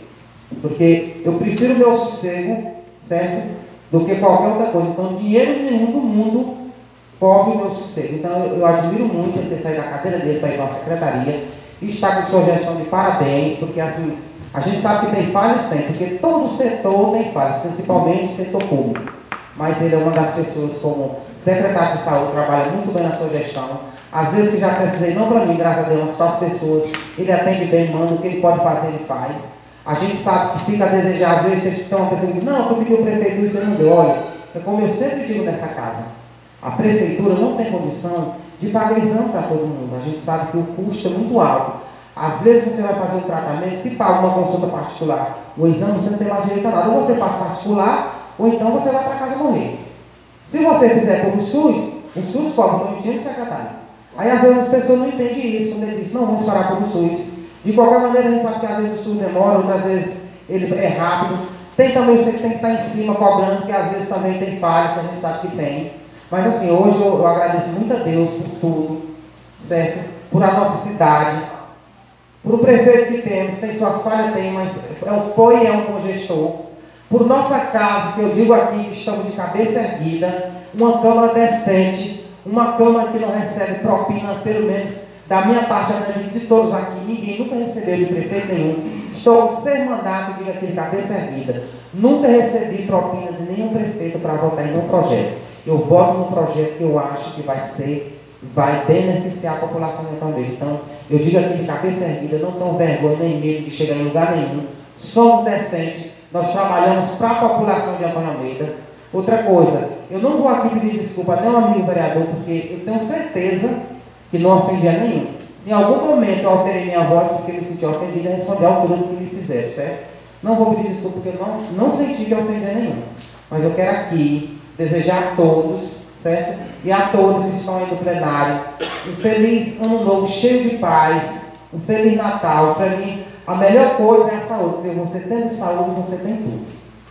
[SPEAKER 2] Porque eu prefiro o meu sossego, certo? Do que qualquer outra coisa. Então, dinheiro nenhum do mundo cobre o meu sossego. Então, eu, eu admiro muito ele ter saído da cadeira dele para ir para a secretaria e está com sua gestão de parabéns, porque assim, a gente sabe que tem falhas, tem, porque todo setor tem falhas, principalmente o setor público. Mas ele é uma das pessoas, como secretário de saúde, trabalha muito bem na sua gestão. Às vezes, eu já precisei, não para mim, graças a Deus, mas para as pessoas, ele atende bem, manda, o que ele pode fazer, ele faz. A gente sabe que fica a desejar, às vezes tem uma pessoa que diz, não, eu pedi o prefeito isso, eu não deu. Olha, é como eu sempre digo nessa casa, a prefeitura não tem condição de pagar exame para todo mundo. A gente sabe que o custo é muito alto. Às vezes você vai fazer um tratamento, se paga uma consulta particular, o exame você não tem mais direito a nada. Ou você faz particular, ou então você vai para casa morrer. Se você fizer pelo SUS, o SUS cobra um dinheiro do secretário. Aí às vezes as pessoas não entendem isso, quando ele diz, não, vamos parar pelo SUS. De qualquer maneira, a gente sabe que às vezes o SUS demora, outras vezes ele é rápido. Tem também você que tem que estar em cima cobrando, porque às vezes também tem falhas, a gente sabe que tem. Mas assim, hoje eu, eu agradeço muito a Deus por tudo, certo? por a nossa cidade, por o prefeito que temos, tem suas falhas, tem, mas foi e é um bom gestor, por nossa casa, que eu digo aqui que estamos de cabeça erguida, uma Câmara decente, uma Câmara que não recebe propina, pelo menos da minha parte, de todos aqui, ninguém nunca recebeu de prefeito nenhum. Estou com seis mandatos, digo aqui de cabeça erguida. Nunca recebi propina de nenhum prefeito para votar em um projeto. Eu voto no projeto que eu acho que vai ser, vai beneficiar a população de Antonhomeira. Então, eu digo aqui de cabeça erguida, não tenho vergonha nem medo de chegar em lugar nenhum. Somos decentes, nós trabalhamos para a população de Antonhomeira. Outra coisa, eu não vou aqui pedir desculpa a nenhum amigo vereador, porque eu tenho certeza que não ofendi a nenhum. Se em algum momento eu alterei minha voz porque me senti ofendido, eu respondi ao altura do que me fizeram, certo? Não vou pedir desculpa porque eu não, não senti que eu ofendi a nenhum. Mas eu quero aqui desejar a todos, certo? E a todos que estão aí no plenário, um feliz ano novo, cheio de paz, um feliz Natal. Para mim, a melhor coisa é a saúde, porque você tendo saúde, você tem tudo.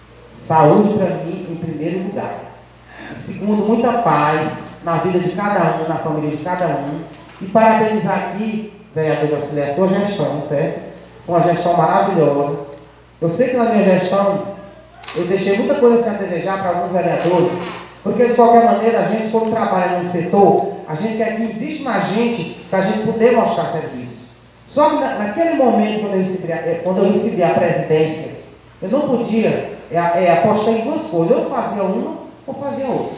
[SPEAKER 2] Saúde para mim em primeiro lugar. Segundo, muita paz na vida de cada um, na família de cada um. E parabenizar aqui, vereador auxiliar, a sua gestão, certo? Uma gestão maravilhosa. Eu sei que na minha gestão eu deixei muita coisa sem a desejar para alguns vereadores, porque de qualquer maneira a gente, quando trabalha no setor, a gente quer que invista na gente para a gente poder mostrar serviço. Só que na, naquele momento, quando eu, recebi a, quando eu recebi a presidência, eu não podia é, é, apostar em duas coisas, ou eu fazia uma ou fazia outra.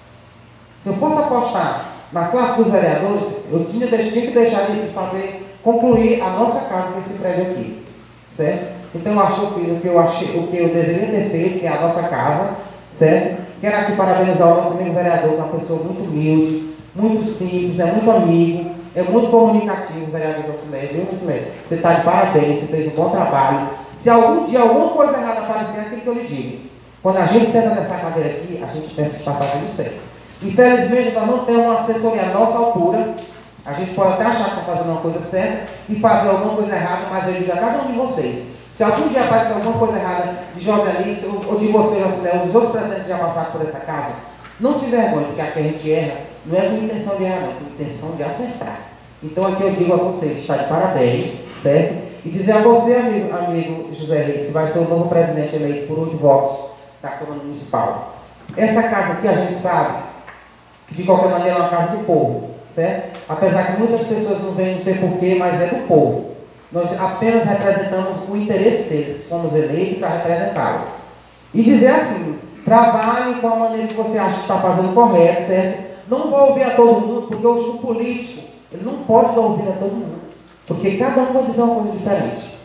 [SPEAKER 2] Se eu fosse apostar na classe dos vereadores, eu tinha, tinha que deixar de fazer, concluir a nossa casa nesse prédio aqui, certo? Então eu acho que eu fiz o que eu, achei, o que eu deveria ter feito, que é a nossa casa, certo? Quero aqui parabenizar o nosso amigo vereador, que é uma pessoa muito humilde, muito simples, é muito amigo, é muito comunicativo, vereador Josileia, viu, Josileia? Você está de parabéns, você fez um bom trabalho. Se algum dia alguma coisa errada aparecer, é aquilo que eu lhe digo. Quando a gente senta nessa cadeira aqui, a gente pensa que está fazendo certo. Infelizmente, nós não temos uma assessoria à nossa altura. A gente pode até achar que está fazendo uma coisa certa e fazer alguma coisa errada, mas eu digo a cada um de vocês. Se algum dia aparecer alguma coisa errada de José Alice, ou, ou de você, José, ou dos outros presidentes que já passaram por essa casa, não se envergonhe, porque aqui a gente erra, não é com intenção de errar, não, é com intenção de acertar. Então aqui eu digo a vocês, está de parabéns, certo? E dizer a você, amigo, amigo José Reis, que vai ser o novo presidente eleito por oito votos da Câmara Municipal. Essa casa aqui a gente sabe que de qualquer maneira é uma casa do povo, certo? Apesar que muitas pessoas não veem, não sei porquê, mas é do povo. Nós apenas representamos o interesse deles, fomos eleitos para representá-lo. E dizer assim, trabalhe com a maneira que você acha que está fazendo correto, certo? Não vou ouvir a todo mundo, porque hoje o político, ele não pode ouvir a todo mundo, porque cada um vai dizer uma coisa diferente.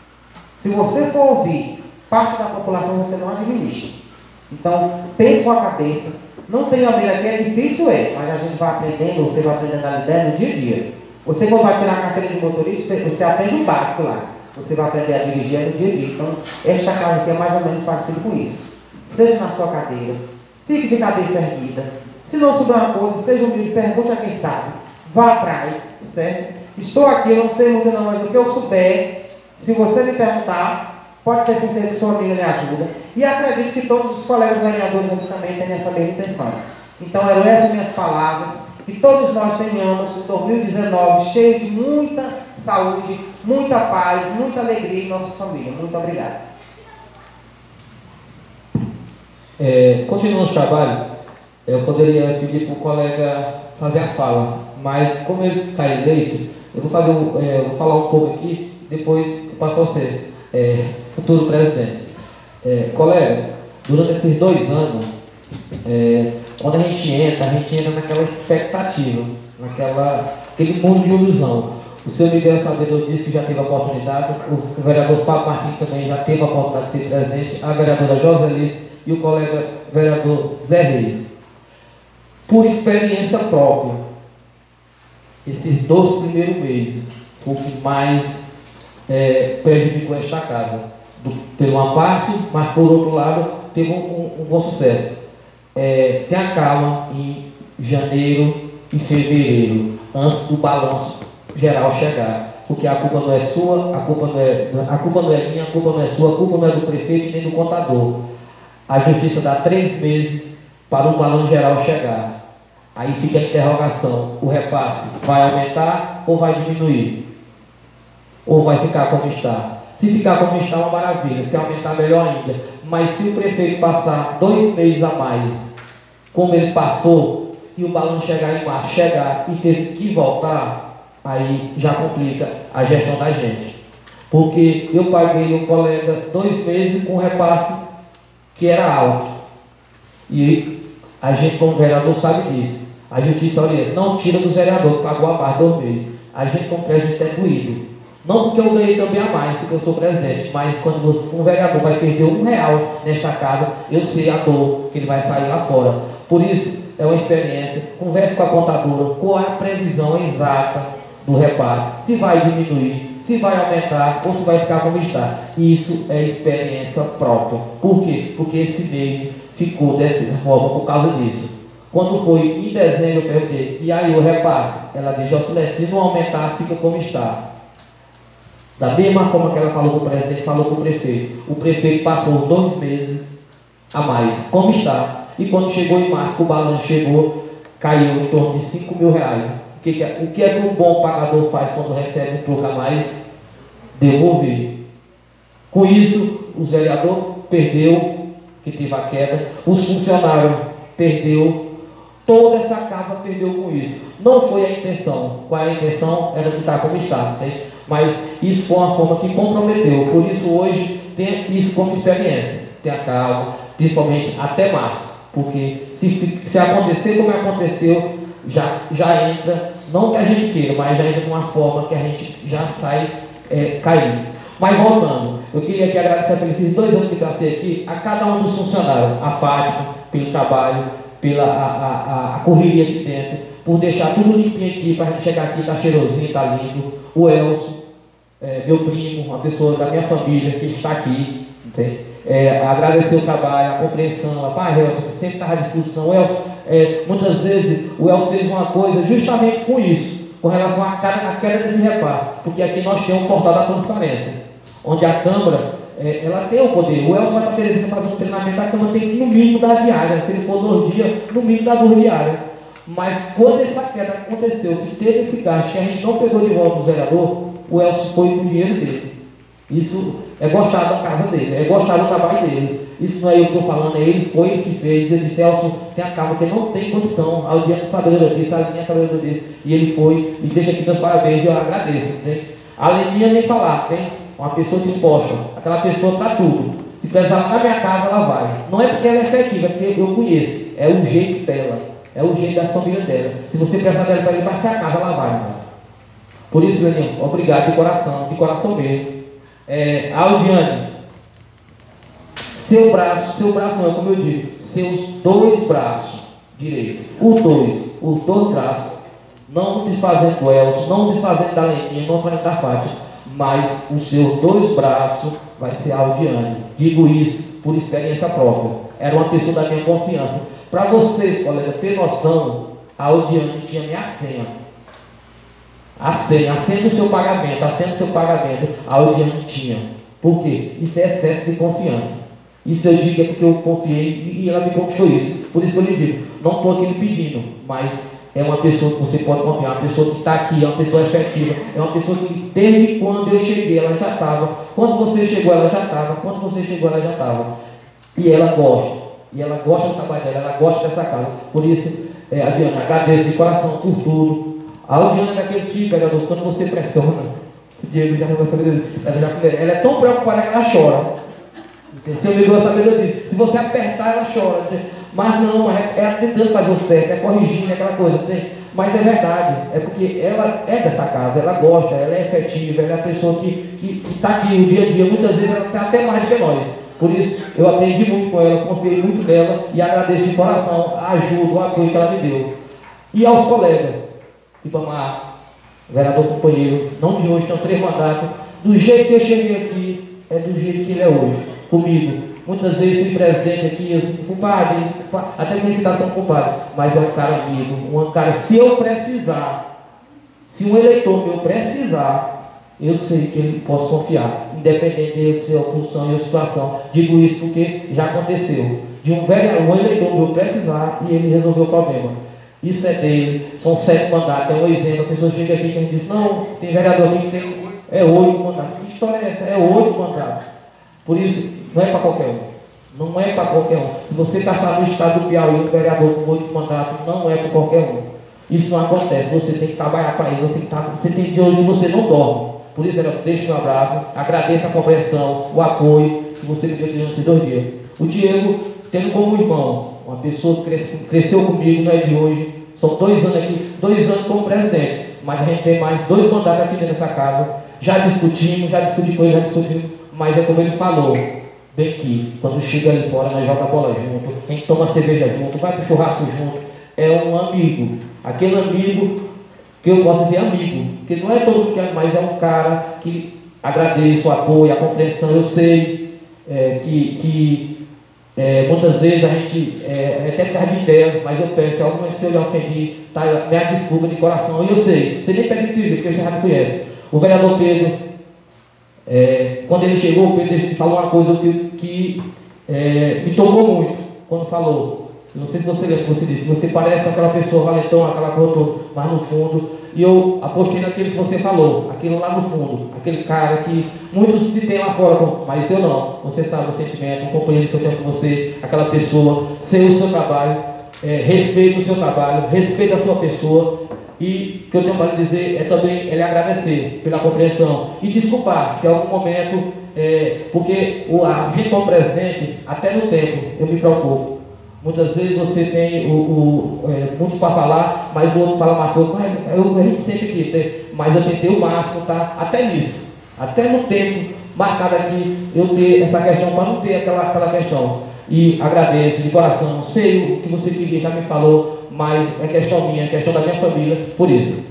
[SPEAKER 2] Se você for ouvir parte da população, você não administra. Então, pense com a cabeça, não tenha medo, aqui é difícil, é, mas a gente vai aprendendo, você vai aprendendo a lidar no dia a dia. Você, quando vai tirar a carteira de motorista, você aprende o básico lá. Você vai aprender a dirigir no dia a dia. Então, esta casa aqui é mais ou menos parecido com isso. Seja na sua cadeira, fique de cabeça erguida. Se não souber uma coisa, seja humilde, pergunte a quem sabe. Vá atrás, certo? Estou aqui, eu não sei muito não, mas o que eu souber, se você me perguntar, pode ter certeza que sua amiga lhe ajuda. E acredito que todos os colegas vereadores aqui também têm essa mesma intenção. Então, eram essas minhas palavras. Que todos nós tenhamos um dois mil e dezenove cheio de muita saúde, muita paz, muita alegria em nossa família. Muito obrigado.
[SPEAKER 1] É, continuando o trabalho, eu poderia pedir para o colega fazer a fala, mas como ele está eleito, eu vou, fazer, é, vou falar um pouco aqui, depois para você, é, futuro presidente. É, colegas, durante esses dois anos, é, quando a gente entra, a gente entra naquela expectativa, naquela, aquele mundo de ilusão. O senhor Miguel Sabedor disse que já teve a oportunidade, o vereador Fábio Martins também já teve a oportunidade de ser presidente, a vereadora Joselice e o colega vereador Zé Reis. Por experiência própria, esses dois primeiros meses foi o que mais é, prejudicou esta casa. Do, por uma parte, mas por outro lado, teve um, um, um bom sucesso. É, tenha calma em janeiro e fevereiro, antes do balanço geral chegar, porque a culpa não é sua, a culpa não é, a culpa não é minha, a culpa não é sua, a culpa não é do prefeito nem do contador. A justiça dá três meses para o balanço geral chegar. Aí fica a interrogação, o repasse vai aumentar ou vai diminuir? Ou vai ficar como está? Se ficar como está, uma maravilha, se aumentar, melhor ainda. Mas se o prefeito passar dois meses a mais, como ele passou, e o balão chegar em março, chegar e teve que voltar, aí já complica a gestão da gente. Porque eu paguei o colega dois meses com repasse que era alto. E a gente, como vereador, sabe disso. A justiça, olha, não tira do vereador que pagou a mais dois meses. A gente, como presidente, é doído. Não porque eu ganhei também a mais, porque eu sou presidente, mas quando você, um vereador vai perder um real nesta casa, eu sei a dor que ele vai sair lá fora. Por isso, é uma experiência. Converse com a contadora, qual é a previsão exata do repasse, se vai diminuir, se vai aumentar ou se vai ficar como está. Isso é experiência própria. Por quê? Porque esse mês ficou dessa forma por causa disso. Quando foi em dezembro, eu perguntei, e aí o repasse? Ela disse, Jocilé, se não aumentar, fica como está. Da mesma forma que ela falou com o presidente, falou com o prefeito. O prefeito passou dois meses a mais, como está. E quando chegou em março, o balanço chegou, caiu em torno de cinco mil reais. O que, é, o que é que um bom pagador faz quando recebe um pouco a mais? Devolver. Com isso, o vereador perdeu, que teve a queda, os funcionários perdeu, toda essa casa perdeu com isso. Não foi a intenção. Qual é a intenção? Era de estar como está, né? Mas isso foi uma forma que comprometeu. Por isso hoje tem isso como experiência. Tenha calma, principalmente até março. Porque se, se acontecer como aconteceu, já, já entra, não que a gente queira, mas já entra de uma forma que a gente já sai é, caindo. Mas voltando, eu queria aqui agradecer por esses dois anos que passei aqui, a cada um dos funcionários, a Fátima, pelo trabalho, pela a, a, a correria aqui dentro, por deixar tudo limpinho aqui, para a gente chegar aqui, tá cheirosinho, tá limpo. O Elcio, é, meu primo, uma pessoa da minha família que está aqui, entende? É, agradecer o trabalho, a compreensão, rapaz, Elcio, sempre estava à disposição. O Elcio, é, muitas vezes, o Elcio fez uma coisa justamente com isso, com relação à queda, à queda desse repasse, porque aqui nós temos um portal da transparência, onde a Câmara, é, ela tem o poder. O Elcio vai para a Teresina fazer um treinamento, a Câmara tem que no mínimo dar diária, se ele for dois dias, no mínimo dar duas diárias. Mas quando essa queda aconteceu, que teve esse gasto que a gente não pegou de volta do vereador, o Elcio foi com o dinheiro dele. Isso é gostar da casa dele, é gostar do trabalho dele. Isso não é eu que estou falando, é ele foi o que fez. Ele disse, Elcio, tem a calma, que não tem condição. Ao dia do sabedor disse, a linha sabedor disse. E ele foi, e deixa aqui meus parabéns, e eu agradeço. Né? A Leninha nem falar, tem uma pessoa disposta, aquela pessoa para tudo. Se precisar na minha casa, ela vai. Não é porque ela é efetiva, é porque eu conheço. É o jeito dela, é o jeito da família dela. Se você precisar dela para ir para a casa, ela vai. Irmão. Por isso, Leninha, obrigado de coração, de coração mesmo. É, Aldiane, seu braço, seu braço não, como eu disse, seus dois braços direitos, os dois, os dois braços, não desfazendo do Elcio, não desfazendo da Leninha, não desfazendo da Fátima, mas os seus dois braços vai ser a Aldiane. Digo isso por experiência própria. Era uma pessoa da minha confiança. Para vocês, colega, ter noção, a Aldiane tinha minha senha. A senha, a senha do seu pagamento, a senha do seu pagamento, a Aldiane tinha. Por quê? Isso é excesso de confiança. Isso eu digo é porque eu confiei e ela me conquistou isso. Por isso eu lhe digo, não estou aqui lhe pedindo, mas é uma pessoa que você pode confiar, uma pessoa que está aqui, é uma pessoa efetiva, é uma pessoa que desde quando eu cheguei ela já estava, quando você chegou ela já estava, quando você chegou ela já estava. E ela gosta, e ela gosta do trabalho dela, ela gosta dessa casa. Por isso, é, Adriana, agradeço de coração por tudo. A Aldiana é daquele tipo, vereador, quando você pressiona, o Diego já não vai saber disso, ela, já, ela é tão preocupada que ela chora. Se eu me gosto de saber disso, se você apertar, ela chora. Mas não, é ela tentando fazer o certo, é corrigindo aquela coisa. Mas é verdade, é porque ela é dessa casa, ela gosta, ela é efetiva, ela é a pessoa que está aqui o dia a dia, muitas vezes ela está até mais do que nós. Por isso, eu aprendi muito com ela, confiei muito nela e agradeço de coração a ajuda, o apoio que ela me deu. E aos colegas. Ribamar, vereador companheiro, não de hoje, tem três mandatos. Do jeito que eu cheguei aqui, é do jeito que ele é hoje, comigo. Muitas vezes fui presidente aqui, eu disse, compadre, até que nem se dá tão compadre, mas é um cara amigo, um cara, se eu precisar, se um eleitor meu precisar, eu sei que ele posso confiar, independente de sua função e a situação. Digo isso porque já aconteceu, de um, vereador, um eleitor meu precisar e ele resolveu o problema. Isso é dele, são sete mandatos, é um exemplo. A pessoa chega aqui e diz, não, tem vereador aqui que tem é oito mandatos. Que história é essa? É oito mandatos. Por isso, não é para qualquer um. Não é para qualquer um. Se você passar no estado do Piauí, um vereador com oito mandatos, não é para qualquer um. Isso não acontece. Você tem que trabalhar para isso. Você, tá, você tem de onde você não dorme. Por isso, eu deixo um abraço, agradeço a compreensão, o apoio que você me deu durante esses dois dias. O Diego, tendo como irmão, uma pessoa que cresce, cresceu comigo, não é de hoje, são dois anos aqui, dois anos como presidente, mas a gente tem mais dois mandatos aqui dentro dessa casa. Já discutimos, já discutimos com ele, já discutimos, mas é como ele falou, bem que quando chega ali fora, nós jogamos bola junto, a gente toma cerveja junto, vai pro churrasco junto, é um amigo, aquele amigo que eu posso dizer amigo, porque não é todo mundo que é, mas é um cara que agradeço o apoio, a compreensão. Eu sei é, que, que é, muitas vezes a gente é, até ficar de ideia, mas eu peço, se alguma vez eu lhe ofendi, tá, minha desculpa de coração, eu sei, você nem pede pedir, porque você já me conhece. O vereador Pedro, é, quando ele chegou, o Pedro ele falou uma coisa que, que é, me tocou muito, quando falou. Não sei se você lembra, você disse, você parece aquela pessoa valentona, aquela coisa, mas no fundo, e eu apostei naquilo que você falou, aquilo lá no fundo, aquele cara que muitos se tem lá fora, mas eu não. Você sabe o sentimento, o companheiro que eu tenho com você, aquela pessoa, sei o seu trabalho, é, respeito o seu trabalho, respeito a sua pessoa, e o que eu tenho para dizer é também ele agradecer pela compreensão e desculpar se em algum momento, é, porque o, a gente como presidente, até no tempo, eu me preocupo. Muitas vezes você tem o, o, é, muito para falar, mas o outro fala mais coisa, mas eu, a gente sempre aqui, mas eu tentei o máximo, tá? Até nisso, até no tempo marcado aqui, eu ter essa questão, para não ter aquela, aquela questão. E agradeço de coração, sei o que você queria, já me falou, mas é questão minha, é questão da minha família, por isso.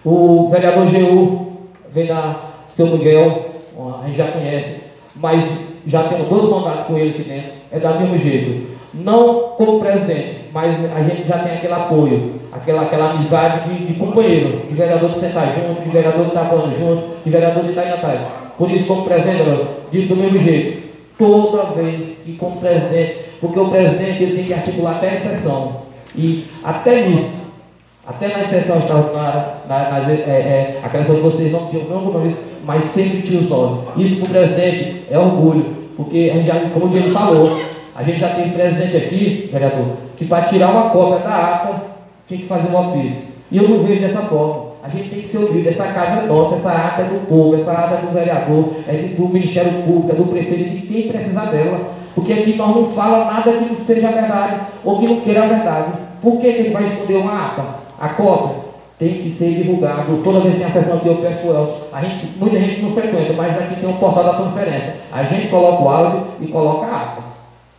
[SPEAKER 1] O vereador G U vem da Seu Miguel, a gente já conhece, mas já tenho dois mandatos com ele aqui dentro, é do mesmo jeito. Não como presidente, mas a gente já tem aquele apoio, aquela, aquela amizade de, de companheiro, de vereador de sentar junto, de vereador de estar falando junto, de vereador de estar indo atrás. Por isso, como presidente, eu digo do mesmo jeito, toda vez que como presidente, porque o presidente ele tem que articular até a exceção, e até nisso, até na exceção extraordinária, na, na, é, é, a questão de vocês não tinham, não uma vez, mas sempre tinha os nomes. Isso para o presidente é orgulho, porque a gente já, como o Diego falou, a gente já teve presidente aqui, vereador, que para tirar uma cópia da ata tinha que fazer um ofício. E eu não vejo dessa forma. A gente tem que ser ouvido. Essa casa é nossa, essa ata é do povo, essa ata é do vereador, é do Ministério Público, é do prefeito, de quem precisar dela. Porque aqui nós não falamos nada que não seja verdade ou que não queira a verdade. Por que ele vai esconder uma ata? A cópia tem que ser divulgado. Toda vez que tem a sessão que eu peço o Elcio, a gente, muita gente não frequenta, mas aqui tem um portal da transferência. A gente coloca o áudio e coloca a ata.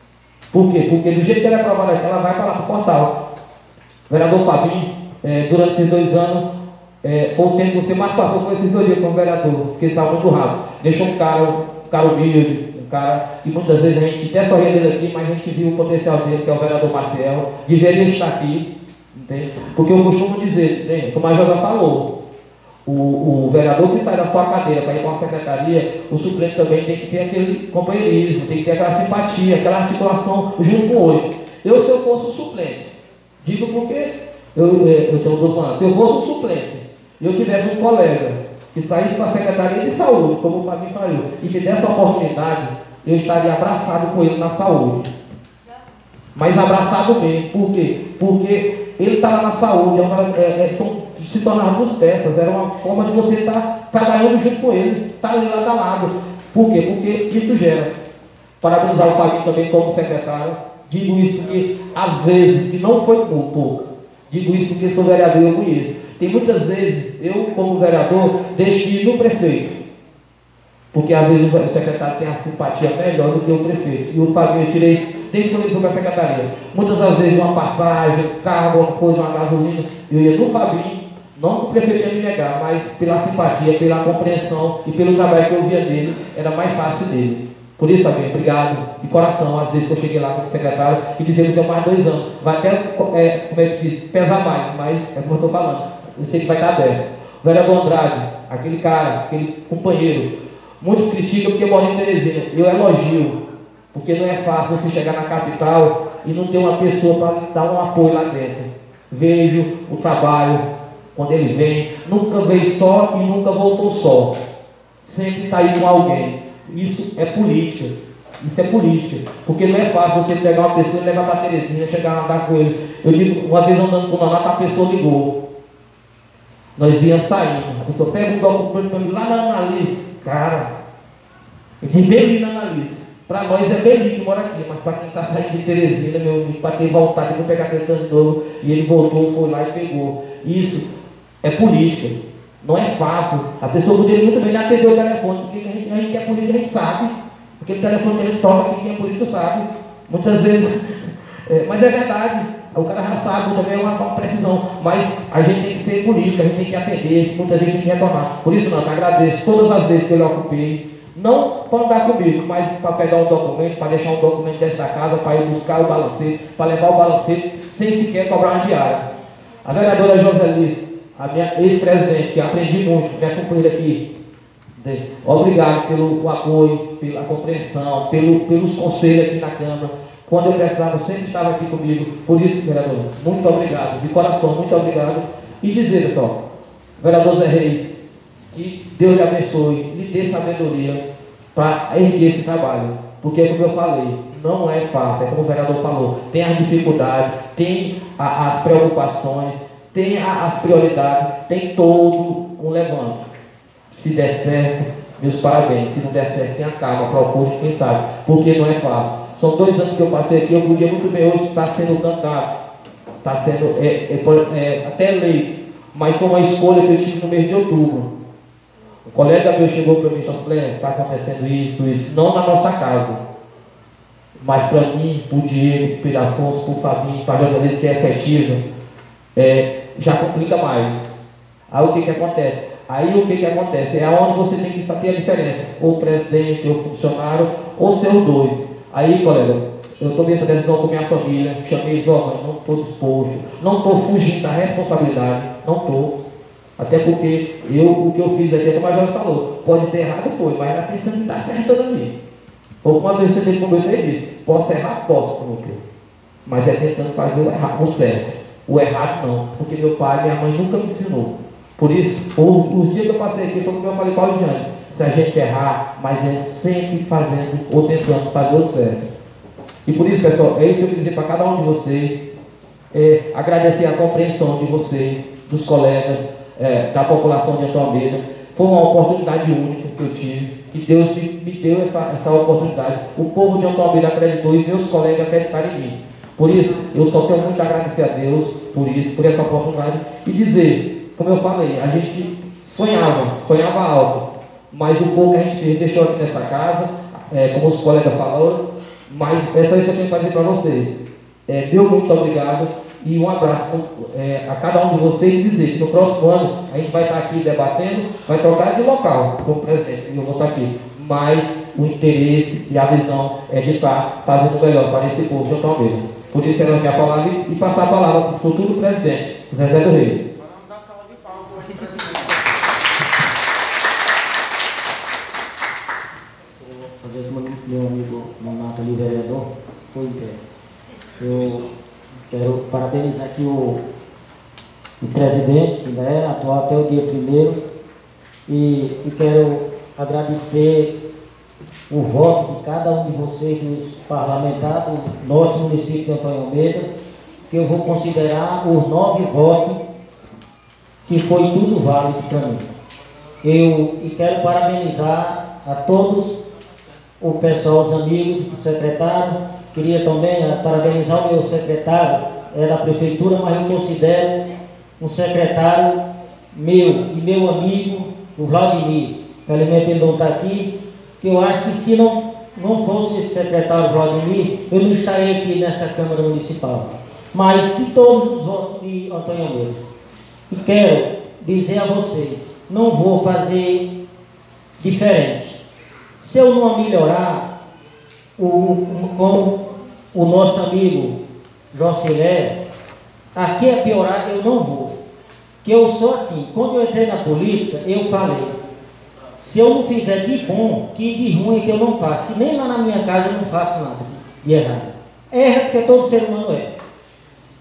[SPEAKER 1] Por quê? Porque do jeito que ela é aprovada aqui, ela vai falar para o portal. O vereador Fabinho, é, durante esses dois anos, é, foi o tempo que você mais passou com esses dois dias como vereador, porque ele estava muito rápido. Deixou um cara, um cara humilde, um cara que muitas vezes a gente até sorria dele aqui, mas a gente viu o potencial dele, que é o vereador Marcel, deveria estar aqui, entende? Porque eu costumo dizer, entende? Como a Joga falou, o, o vereador que sai da sua cadeira para ir para uma secretaria, o suplente também tem que ter aquele companheirismo, tem que ter aquela simpatia, aquela articulação junto com hoje. Eu, se eu fosse o suplente, digo porque eu, eu tenho dois anos, se eu fosse o suplente e eu tivesse um colega que saísse para a Secretaria de Saúde, como o Fabinho falou, e me desse a oportunidade, eu estaria abraçado com ele na saúde. Mas abraçado mesmo. Por quê? Porque ele está lá na saúde, é, é, são, se tornaram duas peças, era uma forma de você estar tá trabalhando junto com ele, estar tá ali lado a lado. Por quê? Porque isso gera. Parabenizar o Fabinho também como secretário. Digo isso porque, às vezes, e não foi por pouco, digo isso porque sou vereador e eu conheço. Tem muitas vezes, eu como vereador, deixo de ir no prefeito. Porque às vezes o secretário tem a simpatia melhor do que o prefeito. E o Fabinho, eu tirei isso desde quando ele foi para a secretaria. Muitas das vezes uma passagem, um carro, uma coisa, uma gasolina, eu ia no Fabinho, não que o prefeito ia me negar, mas pela simpatia, pela compreensão e pelo trabalho que eu via dele, era mais fácil dele. Por isso, Fabinho, obrigado de coração, às vezes que eu cheguei lá como secretário e dizer que eu tenho mais dois anos. Vai até, é, como é que diz, pesar mais, mas é como eu estou falando. Eu sei que vai estar aberto. O vereador Andrade, aquele cara, aquele companheiro, muitos criticam porque eu moro em Teresina. Eu elogio, porque não é fácil você chegar na capital e não ter uma pessoa para dar um apoio lá dentro. vejo o trabalho, quando ele vem, nunca veio só e nunca voltou só. Sempre está aí com alguém. Isso é política. Isso é política. Porque não é fácil você pegar uma pessoa e levar para Terezinha, chegar a andar com ele. Eu digo, uma vez andando com o Nonato, a pessoa ligou. Nós íamos saindo. A pessoa pega um documento para mim lá na Analise. Cara, eu disse Beli na Analise. Para nós é Beli que mora aqui, mas para quem está saindo de Terezinha, meu amigo, para quem voltar, eu vou pegar aquele tanto de novo. E ele voltou, foi lá e pegou. Isso é política. Não é fácil. A pessoa poderia muito bem atender o telefone, porque a gente, a gente é político, a gente sabe. Porque o telefone que a gente toca aqui, quem é político sabe. Muitas vezes. É, mas é verdade. O cara já sabe, também é uma, uma precisão. Mas a gente tem que ser político, a gente tem que atender, muita gente tem que retornar. Por isso, não, eu agradeço todas as vezes que eu lhe ocupei. Não para andar comigo, mas para pegar um documento, para deixar um documento desta casa, para ir buscar o balancete, para levar o balancete, sem sequer cobrar uma diária. A vereadora Joselice, a minha ex-presidente, que aprendi muito, minha companheira aqui, obrigado pelo apoio, pela compreensão, pelo, pelos conselhos aqui na Câmara. Quando eu precisava, sempre estava aqui comigo. Por isso, vereador, muito obrigado, de coração, muito obrigado. E dizer, pessoal, vereador Zé Reis, que Deus lhe abençoe, lhe dê sabedoria para erguer esse trabalho. Porque, como eu falei, não é fácil, é como o vereador falou, tem as dificuldades, tem a, as preocupações, tem a, as prioridades, tem todo um levante. Se der certo, meus parabéns. Se não der certo, tenha calma, procure, quem sabe, porque não é fácil. São dois anos que eu passei aqui, eu podia muito bem hoje estar sendo candidato, está sendo é, é, é, até eleito, mas foi uma escolha que eu tive no mês de outubro. Um colega meu chegou para mim e disse, está acontecendo isso, isso, não na nossa casa, mas para mim, para o Diego, para o Afonso, para o Fabinho, para a Joselice, que é efetiva, é, já complica mais. Aí o que que acontece? Aí o que que acontece? É onde você tem que ter a diferença, ou presidente, ou funcionário, ou ser os dois. Aí, colegas, eu tomei essa decisão com minha família, chamei eles, ó, não estou disposto, não estou fugindo da responsabilidade, não estou. Até porque eu, o que eu fiz aqui, como a Jorge falou, pode ter errado, foi, mas era pensando que está acertando ali. Ou uma vez você tem que cometer isso, posso errar, posso cometer, mas é tentando fazer o errado, o certo. O errado não, porque meu pai e minha mãe nunca me ensinou. Por isso, os, os dias que eu passei aqui, foi como eu falei para o Diane, se a gente errar, mas é sempre fazendo ou tentando fazer o certo. E por isso, pessoal, é isso que eu queria dizer para cada um de vocês, é, agradecer a compreensão de vocês, dos colegas, é, da população de Antônio Almeida. Foi uma oportunidade única que eu tive, que Deus me, me deu essa, essa oportunidade. O povo de Antônio Almeida acreditou e meus colegas acreditaram em mim. Por isso, eu só tenho muito a agradecer a Deus por isso, por essa oportunidade, e dizer, como eu falei, a gente sonhava, sonhava alto, mas o pouco que a gente fez, deixou aqui nessa casa, é, como os colegas falaram, mas é só isso que eu tenho para dizer para vocês. É, meu muito obrigado e um abraço é, a cada um de vocês, e dizer que no próximo ano a gente vai estar aqui debatendo, vai trocar de local, como presidente, eu vou estar aqui, mas o interesse e a visão é de estar fazendo o melhor para esse povo de Antônio Almeida. Por isso, era a minha palavra e passar a palavra para o futuro presidente, Zezé do Reis.
[SPEAKER 2] Vamos dar salva de palmas para esse presidente.
[SPEAKER 9] Vou fazer uma lista do meu amigo Nonato ali, vereador. Foi Eu quero parabenizar aqui o, o presidente, que ainda é atual até o dia primeiro, e, e quero agradecer o voto de cada um de vocês, dos parlamentares do nosso município de Antônio Almeida, que eu vou considerar os nove votos, que foi tudo válido para mim. Eu e quero parabenizar a todos, o pessoal, os amigos, o secretário. Queria também parabenizar o meu secretário, é da prefeitura, mas eu considero um secretário meu e meu amigo, o Vladimir. Felizmente ele não está aqui, que eu acho que se não, não fosse esse secretário Vladimir, eu não estaria aqui nessa Câmara Municipal. Mas de todos os votos de Antônio Almeida. E quero dizer a vocês, não vou fazer diferente. Se eu não melhorar, o, o, como o nosso amigo Jocilé, aqui é piorar, eu não vou. Que eu sou assim, quando eu entrei na política, eu falei, se eu não fizer de bom, que de ruim é que eu não faço, que nem lá na minha casa eu não faço nada de errado. Erra porque todo ser humano é.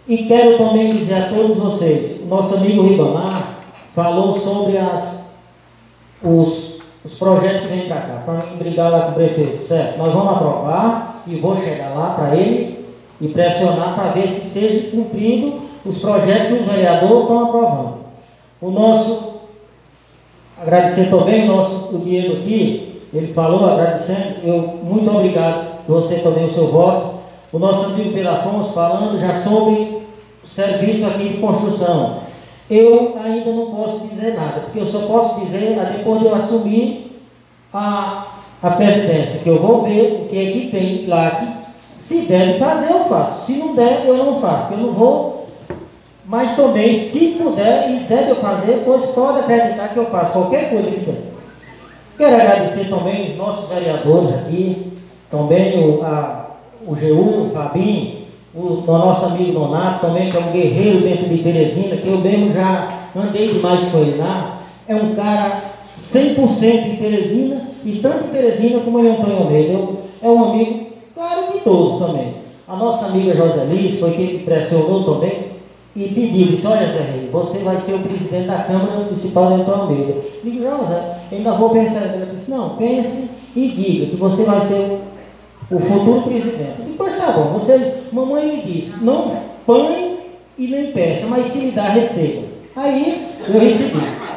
[SPEAKER 9] E quero também dizer a todos vocês, o nosso amigo Ribamar falou sobre as, os, os projetos que vêm para cá, para brigar lá com o prefeito, certo? Nós vamos aprovar e vou chegar lá para ele e pressionar para ver se seja cumprido os projetos que os vereadores estão aprovando. O nosso, agradecer também o nosso o Diego aqui, ele falou, agradecendo, eu muito obrigado por você também o seu voto. O nosso amigo Pedro Afonso falando já sobre o serviço aqui de construção. Eu ainda não posso dizer nada, porque eu só posso dizer depois de eu assumir a, a presidência, que eu vou ver o que é que tem lá, que se der de fazer eu faço, se não der eu não faço, eu não vou, mas também se puder e der de eu fazer, pois pode acreditar que eu faço qualquer coisa que der. Quero agradecer também os nossos vereadores aqui, também o, a, o G U, o Fabinho, o, o nosso amigo Donato também, que é um guerreiro dentro de Teresina, que eu mesmo já andei demais com ele lá. É um cara cem por cento em Teresina, e tanto em Teresina como em Antônio Almeida. Eu, é um amigo, claro que todos também. A nossa amiga Joselice foi quem me pressionou também e pediu, disse, olha Zé Rei, você vai ser o presidente da Câmara Municipal de Antônio Almeida. Eu digo, José, ainda vou pensar. Ela disse, não, pense e diga que você vai ser o futuro presidente. Depois tá bom, você, mamãe me disse, não pane e nem peça, mas se lhe dá, receba. Aí eu recebi.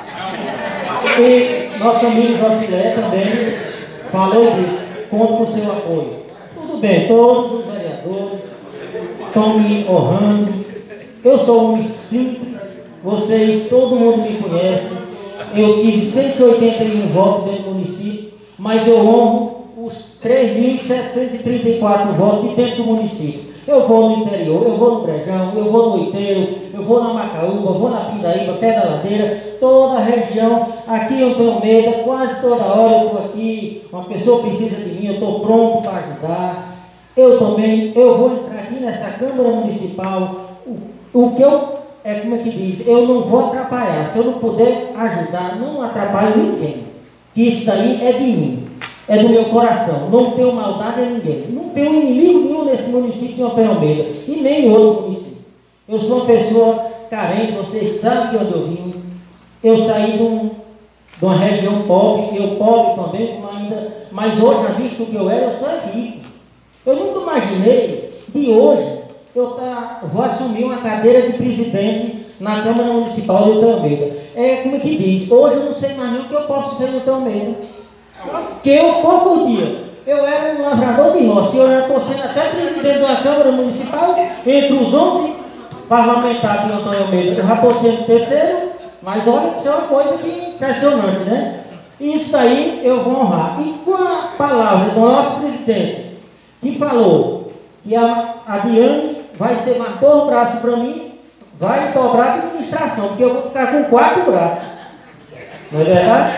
[SPEAKER 9] E nosso amigo Josilé também falou disso, conto com o seu apoio. Tudo bem, todos os vereadores estão me honrando. Eu sou um homem simples, vocês, todo mundo me conhece. Eu tive cento e oitenta e um votos dentro do município, mas eu honro os três mil setecentos e trinta e quatro votos de dentro do município. Eu vou no interior, eu vou no Brejão, eu vou no Oiteiro, eu vou na Macaúba, eu vou na Pindaíba, Pé da Ladeira, toda a região, aqui eu tenho medo, quase toda hora eu estou aqui, uma pessoa precisa de mim, eu estou pronto para ajudar. Eu também, eu vou entrar aqui nessa Câmara Municipal, o, o que eu, é como é que diz, eu não vou atrapalhar, se eu não puder ajudar, não atrapalho ninguém, que isso daí é de mim. É do meu coração, não tenho maldade a ninguém, não tenho inimigo nenhum nesse município de Antônio Almeida, e nem em outros municípios. Eu sou uma pessoa carente, vocês sabem de onde eu vim. Eu saí de, um, de uma região pobre, eu pobre também, ainda, mas hoje, já visto o que eu era, eu sou rico. Eu nunca imaginei de hoje eu tá, vou assumir uma cadeira de presidente na Câmara Municipal de Antônio Almeida. É como que diz, hoje eu não sei mais nem o que eu posso ser no Antônio Almeida. Que eu, pouco dia, eu era um lavrador de roça, e eu já estou sendo até presidente da Câmara Municipal, entre os onze parlamentares de Antônio Almeida. Eu já estou sendo terceiro, mas olha, isso é uma coisa que impressionante, né? Isso daí eu vou honrar. E com a palavra do nosso presidente, que falou que a, a Diane vai ser mais dois braços para mim, vai dobrar a administração, porque eu vou ficar com quatro braços. Não é verdade?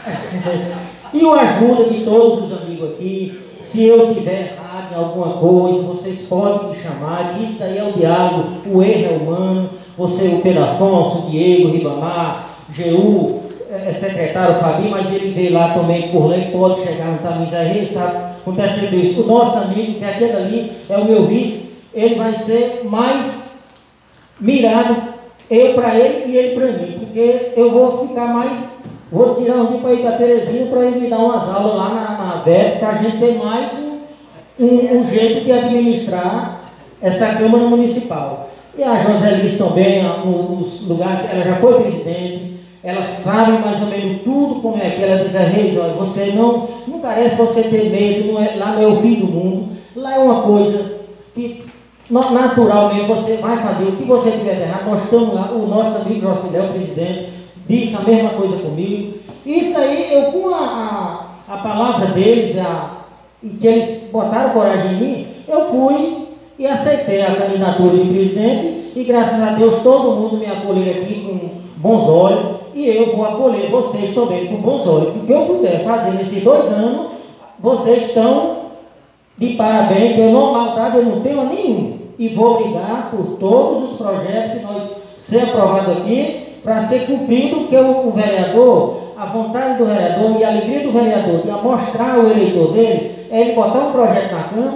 [SPEAKER 9] E a ajuda de todos os amigos aqui. Se eu tiver errado em alguma coisa, vocês podem me chamar, que isso daí é o diálogo, o erro é humano. Você, o Pedro Afonso, o Diego, o Ribamar, o G U, é secretário, o Fabinho, mas ele veio lá também por lei, pode chegar no Tamisa Reis, está acontecendo isso. O nosso amigo, que aquele ali é o meu vice, ele vai ser mais mirado, eu para ele e ele para mim, porque eu vou ficar mais... Vou tirar um dia para ir para Teresina para ele me dar umas aulas lá na, na V E P, para a gente ter mais um, um, um jeito de administrar essa Câmara Municipal. E a Joselice também, nos lugares, ela já foi presidente, ela sabe mais ou menos tudo como é que ela diz, Reis, olha, você não, não carece você ter medo, não é, lá não é o fim do mundo, lá é uma coisa que natural mesmo, você vai fazer o que você tiver de errado. Nós estamos lá, o nosso amigo Josilé, o presidente, disse a mesma coisa comigo. Isso aí, eu com a, a, a palavra deles, a, e que eles botaram coragem em mim, eu fui e aceitei a candidatura de presidente, e graças a Deus todo mundo me acolheu aqui com bons olhos, e eu vou acolher vocês também com bons olhos. O que eu puder fazer nesses dois anos, vocês estão de parabéns, que eu não, maldade eu não tenho nenhum, e vou brigar por todos os projetos que nós ser aprovados aqui, para ser cumprido, que o, o vereador, a vontade do vereador e a alegria do vereador de mostrar ao eleitor dele, é ele botar um projeto na Câmara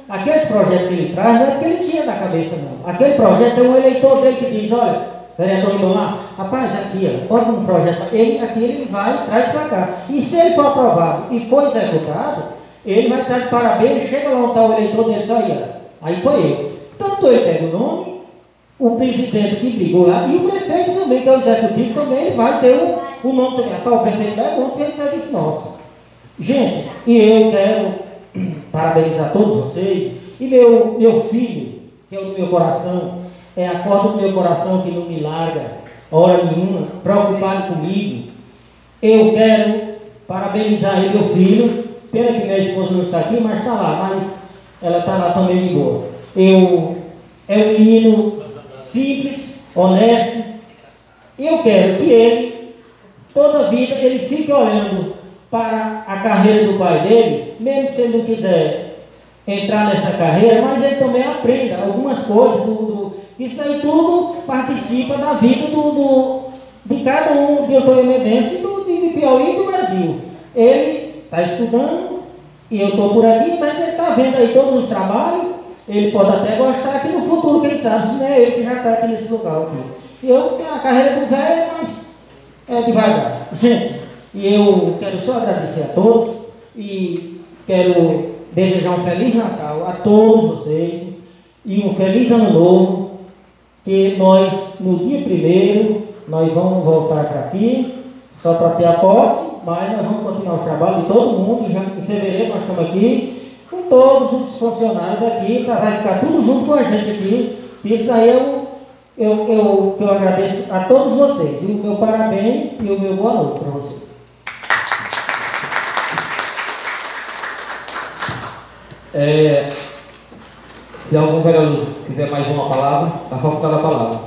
[SPEAKER 9] aqueles projetos que ele traz não é porque ele tinha na cabeça, não. Aquele projeto é um eleitor dele que diz, olha, vereador Ribamar, rapaz, aqui, ó, bota um projeto, ele, aqui ele vai e traz para cá. E se ele for aprovado e for executado, ele vai estar de parabéns, chega lá onde está o eleitor dele, só aí, ó. Aí foi ele. Tanto ele pega o nome, o presidente que brigou lá, e o prefeito também, que é o executivo, também ele vai ter o, o nome também. Rapaz, o prefeito é bom que fez serviço nosso. Gente, e eu quero parabenizar todos vocês, e meu, meu filho, que é o do meu coração, é a corda do meu coração que não me larga, hora nenhuma, preocupado comigo. Eu quero parabenizar ele, meu filho, pena que minha esposa não está aqui, mas está lá, mas ela está lá também de boa. Eu, é um menino simples, honesto, e eu quero que ele, toda a vida, ele fique olhando para a carreira do pai dele, mesmo se ele não quiser entrar nessa carreira, mas ele também aprenda algumas coisas, do, do, isso aí tudo participa da vida do, do, de cada um de otoiomedense, do, de, de Piauí e do Brasil. Ele está estudando, e eu estou por aqui, mas ele está vendo aí todos os trabalhos, ele pode até gostar aqui no futuro, quem sabe, se não é ele que já está aqui nesse lugar aqui. E eu tenho a carreira do velho, mas é devagar. Gente, e eu quero só agradecer a todos e quero desejar um Feliz Natal a todos vocês e um Feliz Ano Novo, que nós, no dia primeiro, nós vamos voltar para aqui, só para ter a posse, mas nós vamos continuar os trabalhos de todo mundo, já em fevereiro nós estamos aqui, com todos os funcionários daqui, tá, vai ficar tudo junto com a gente aqui, isso aí eu, eu, eu, eu agradeço a todos vocês, e o meu parabéns e o meu boa noite para vocês.
[SPEAKER 1] É, se algum vereador quiser mais uma palavra, está faltando a palavra.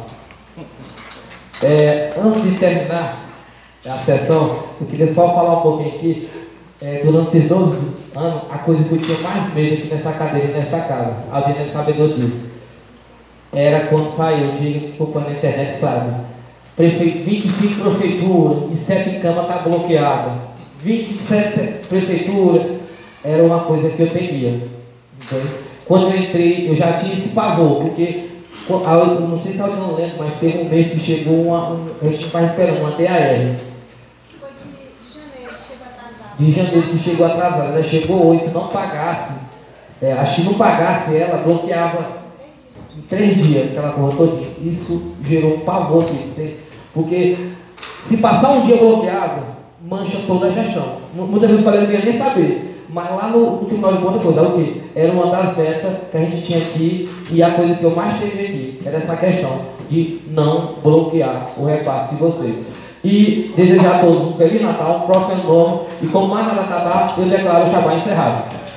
[SPEAKER 1] É, antes de terminar a sessão, eu queria só falar um pouquinho aqui. É, durante esses doze anos, a coisa que eu tinha mais medo aqui nessa cadeira, nesta casa, alguém deve saber disso, era quando saiu, diga que foi na internet, sabe? Prefe... vinte e cinco prefeituras e sete câmaras tá bloqueadas. vinte e sete prefeituras, era uma coisa que eu temia. Entende? Quando eu entrei, eu já tinha esse pavor, porque, eu não sei se eu não lembro, mas teve um mês que chegou uma, um, a gente estava esperando uma D A R.
[SPEAKER 10] Foi de, de janeiro que chegou atrasado.
[SPEAKER 1] De janeiro que chegou atrasada, ela chegou hoje, se não pagasse, é, acho que não pagasse ela, bloqueava em três dias aquela coisa toda. Isso gerou um pavor aqui, porque se passar um dia bloqueado, mancha toda a gestão. Muitas vezes eu falei, eu não ia nem saber. Mas lá no, no Tribunal de Contas, coisa, o quê? Era uma das metas que a gente tinha aqui, e a coisa que eu mais teve aqui era essa questão de não bloquear o repasse de vocês. E desejar a todos um Feliz Natal, um próximo ano novo, e como mais nada acabar, eu declaro o trabalho encerrado.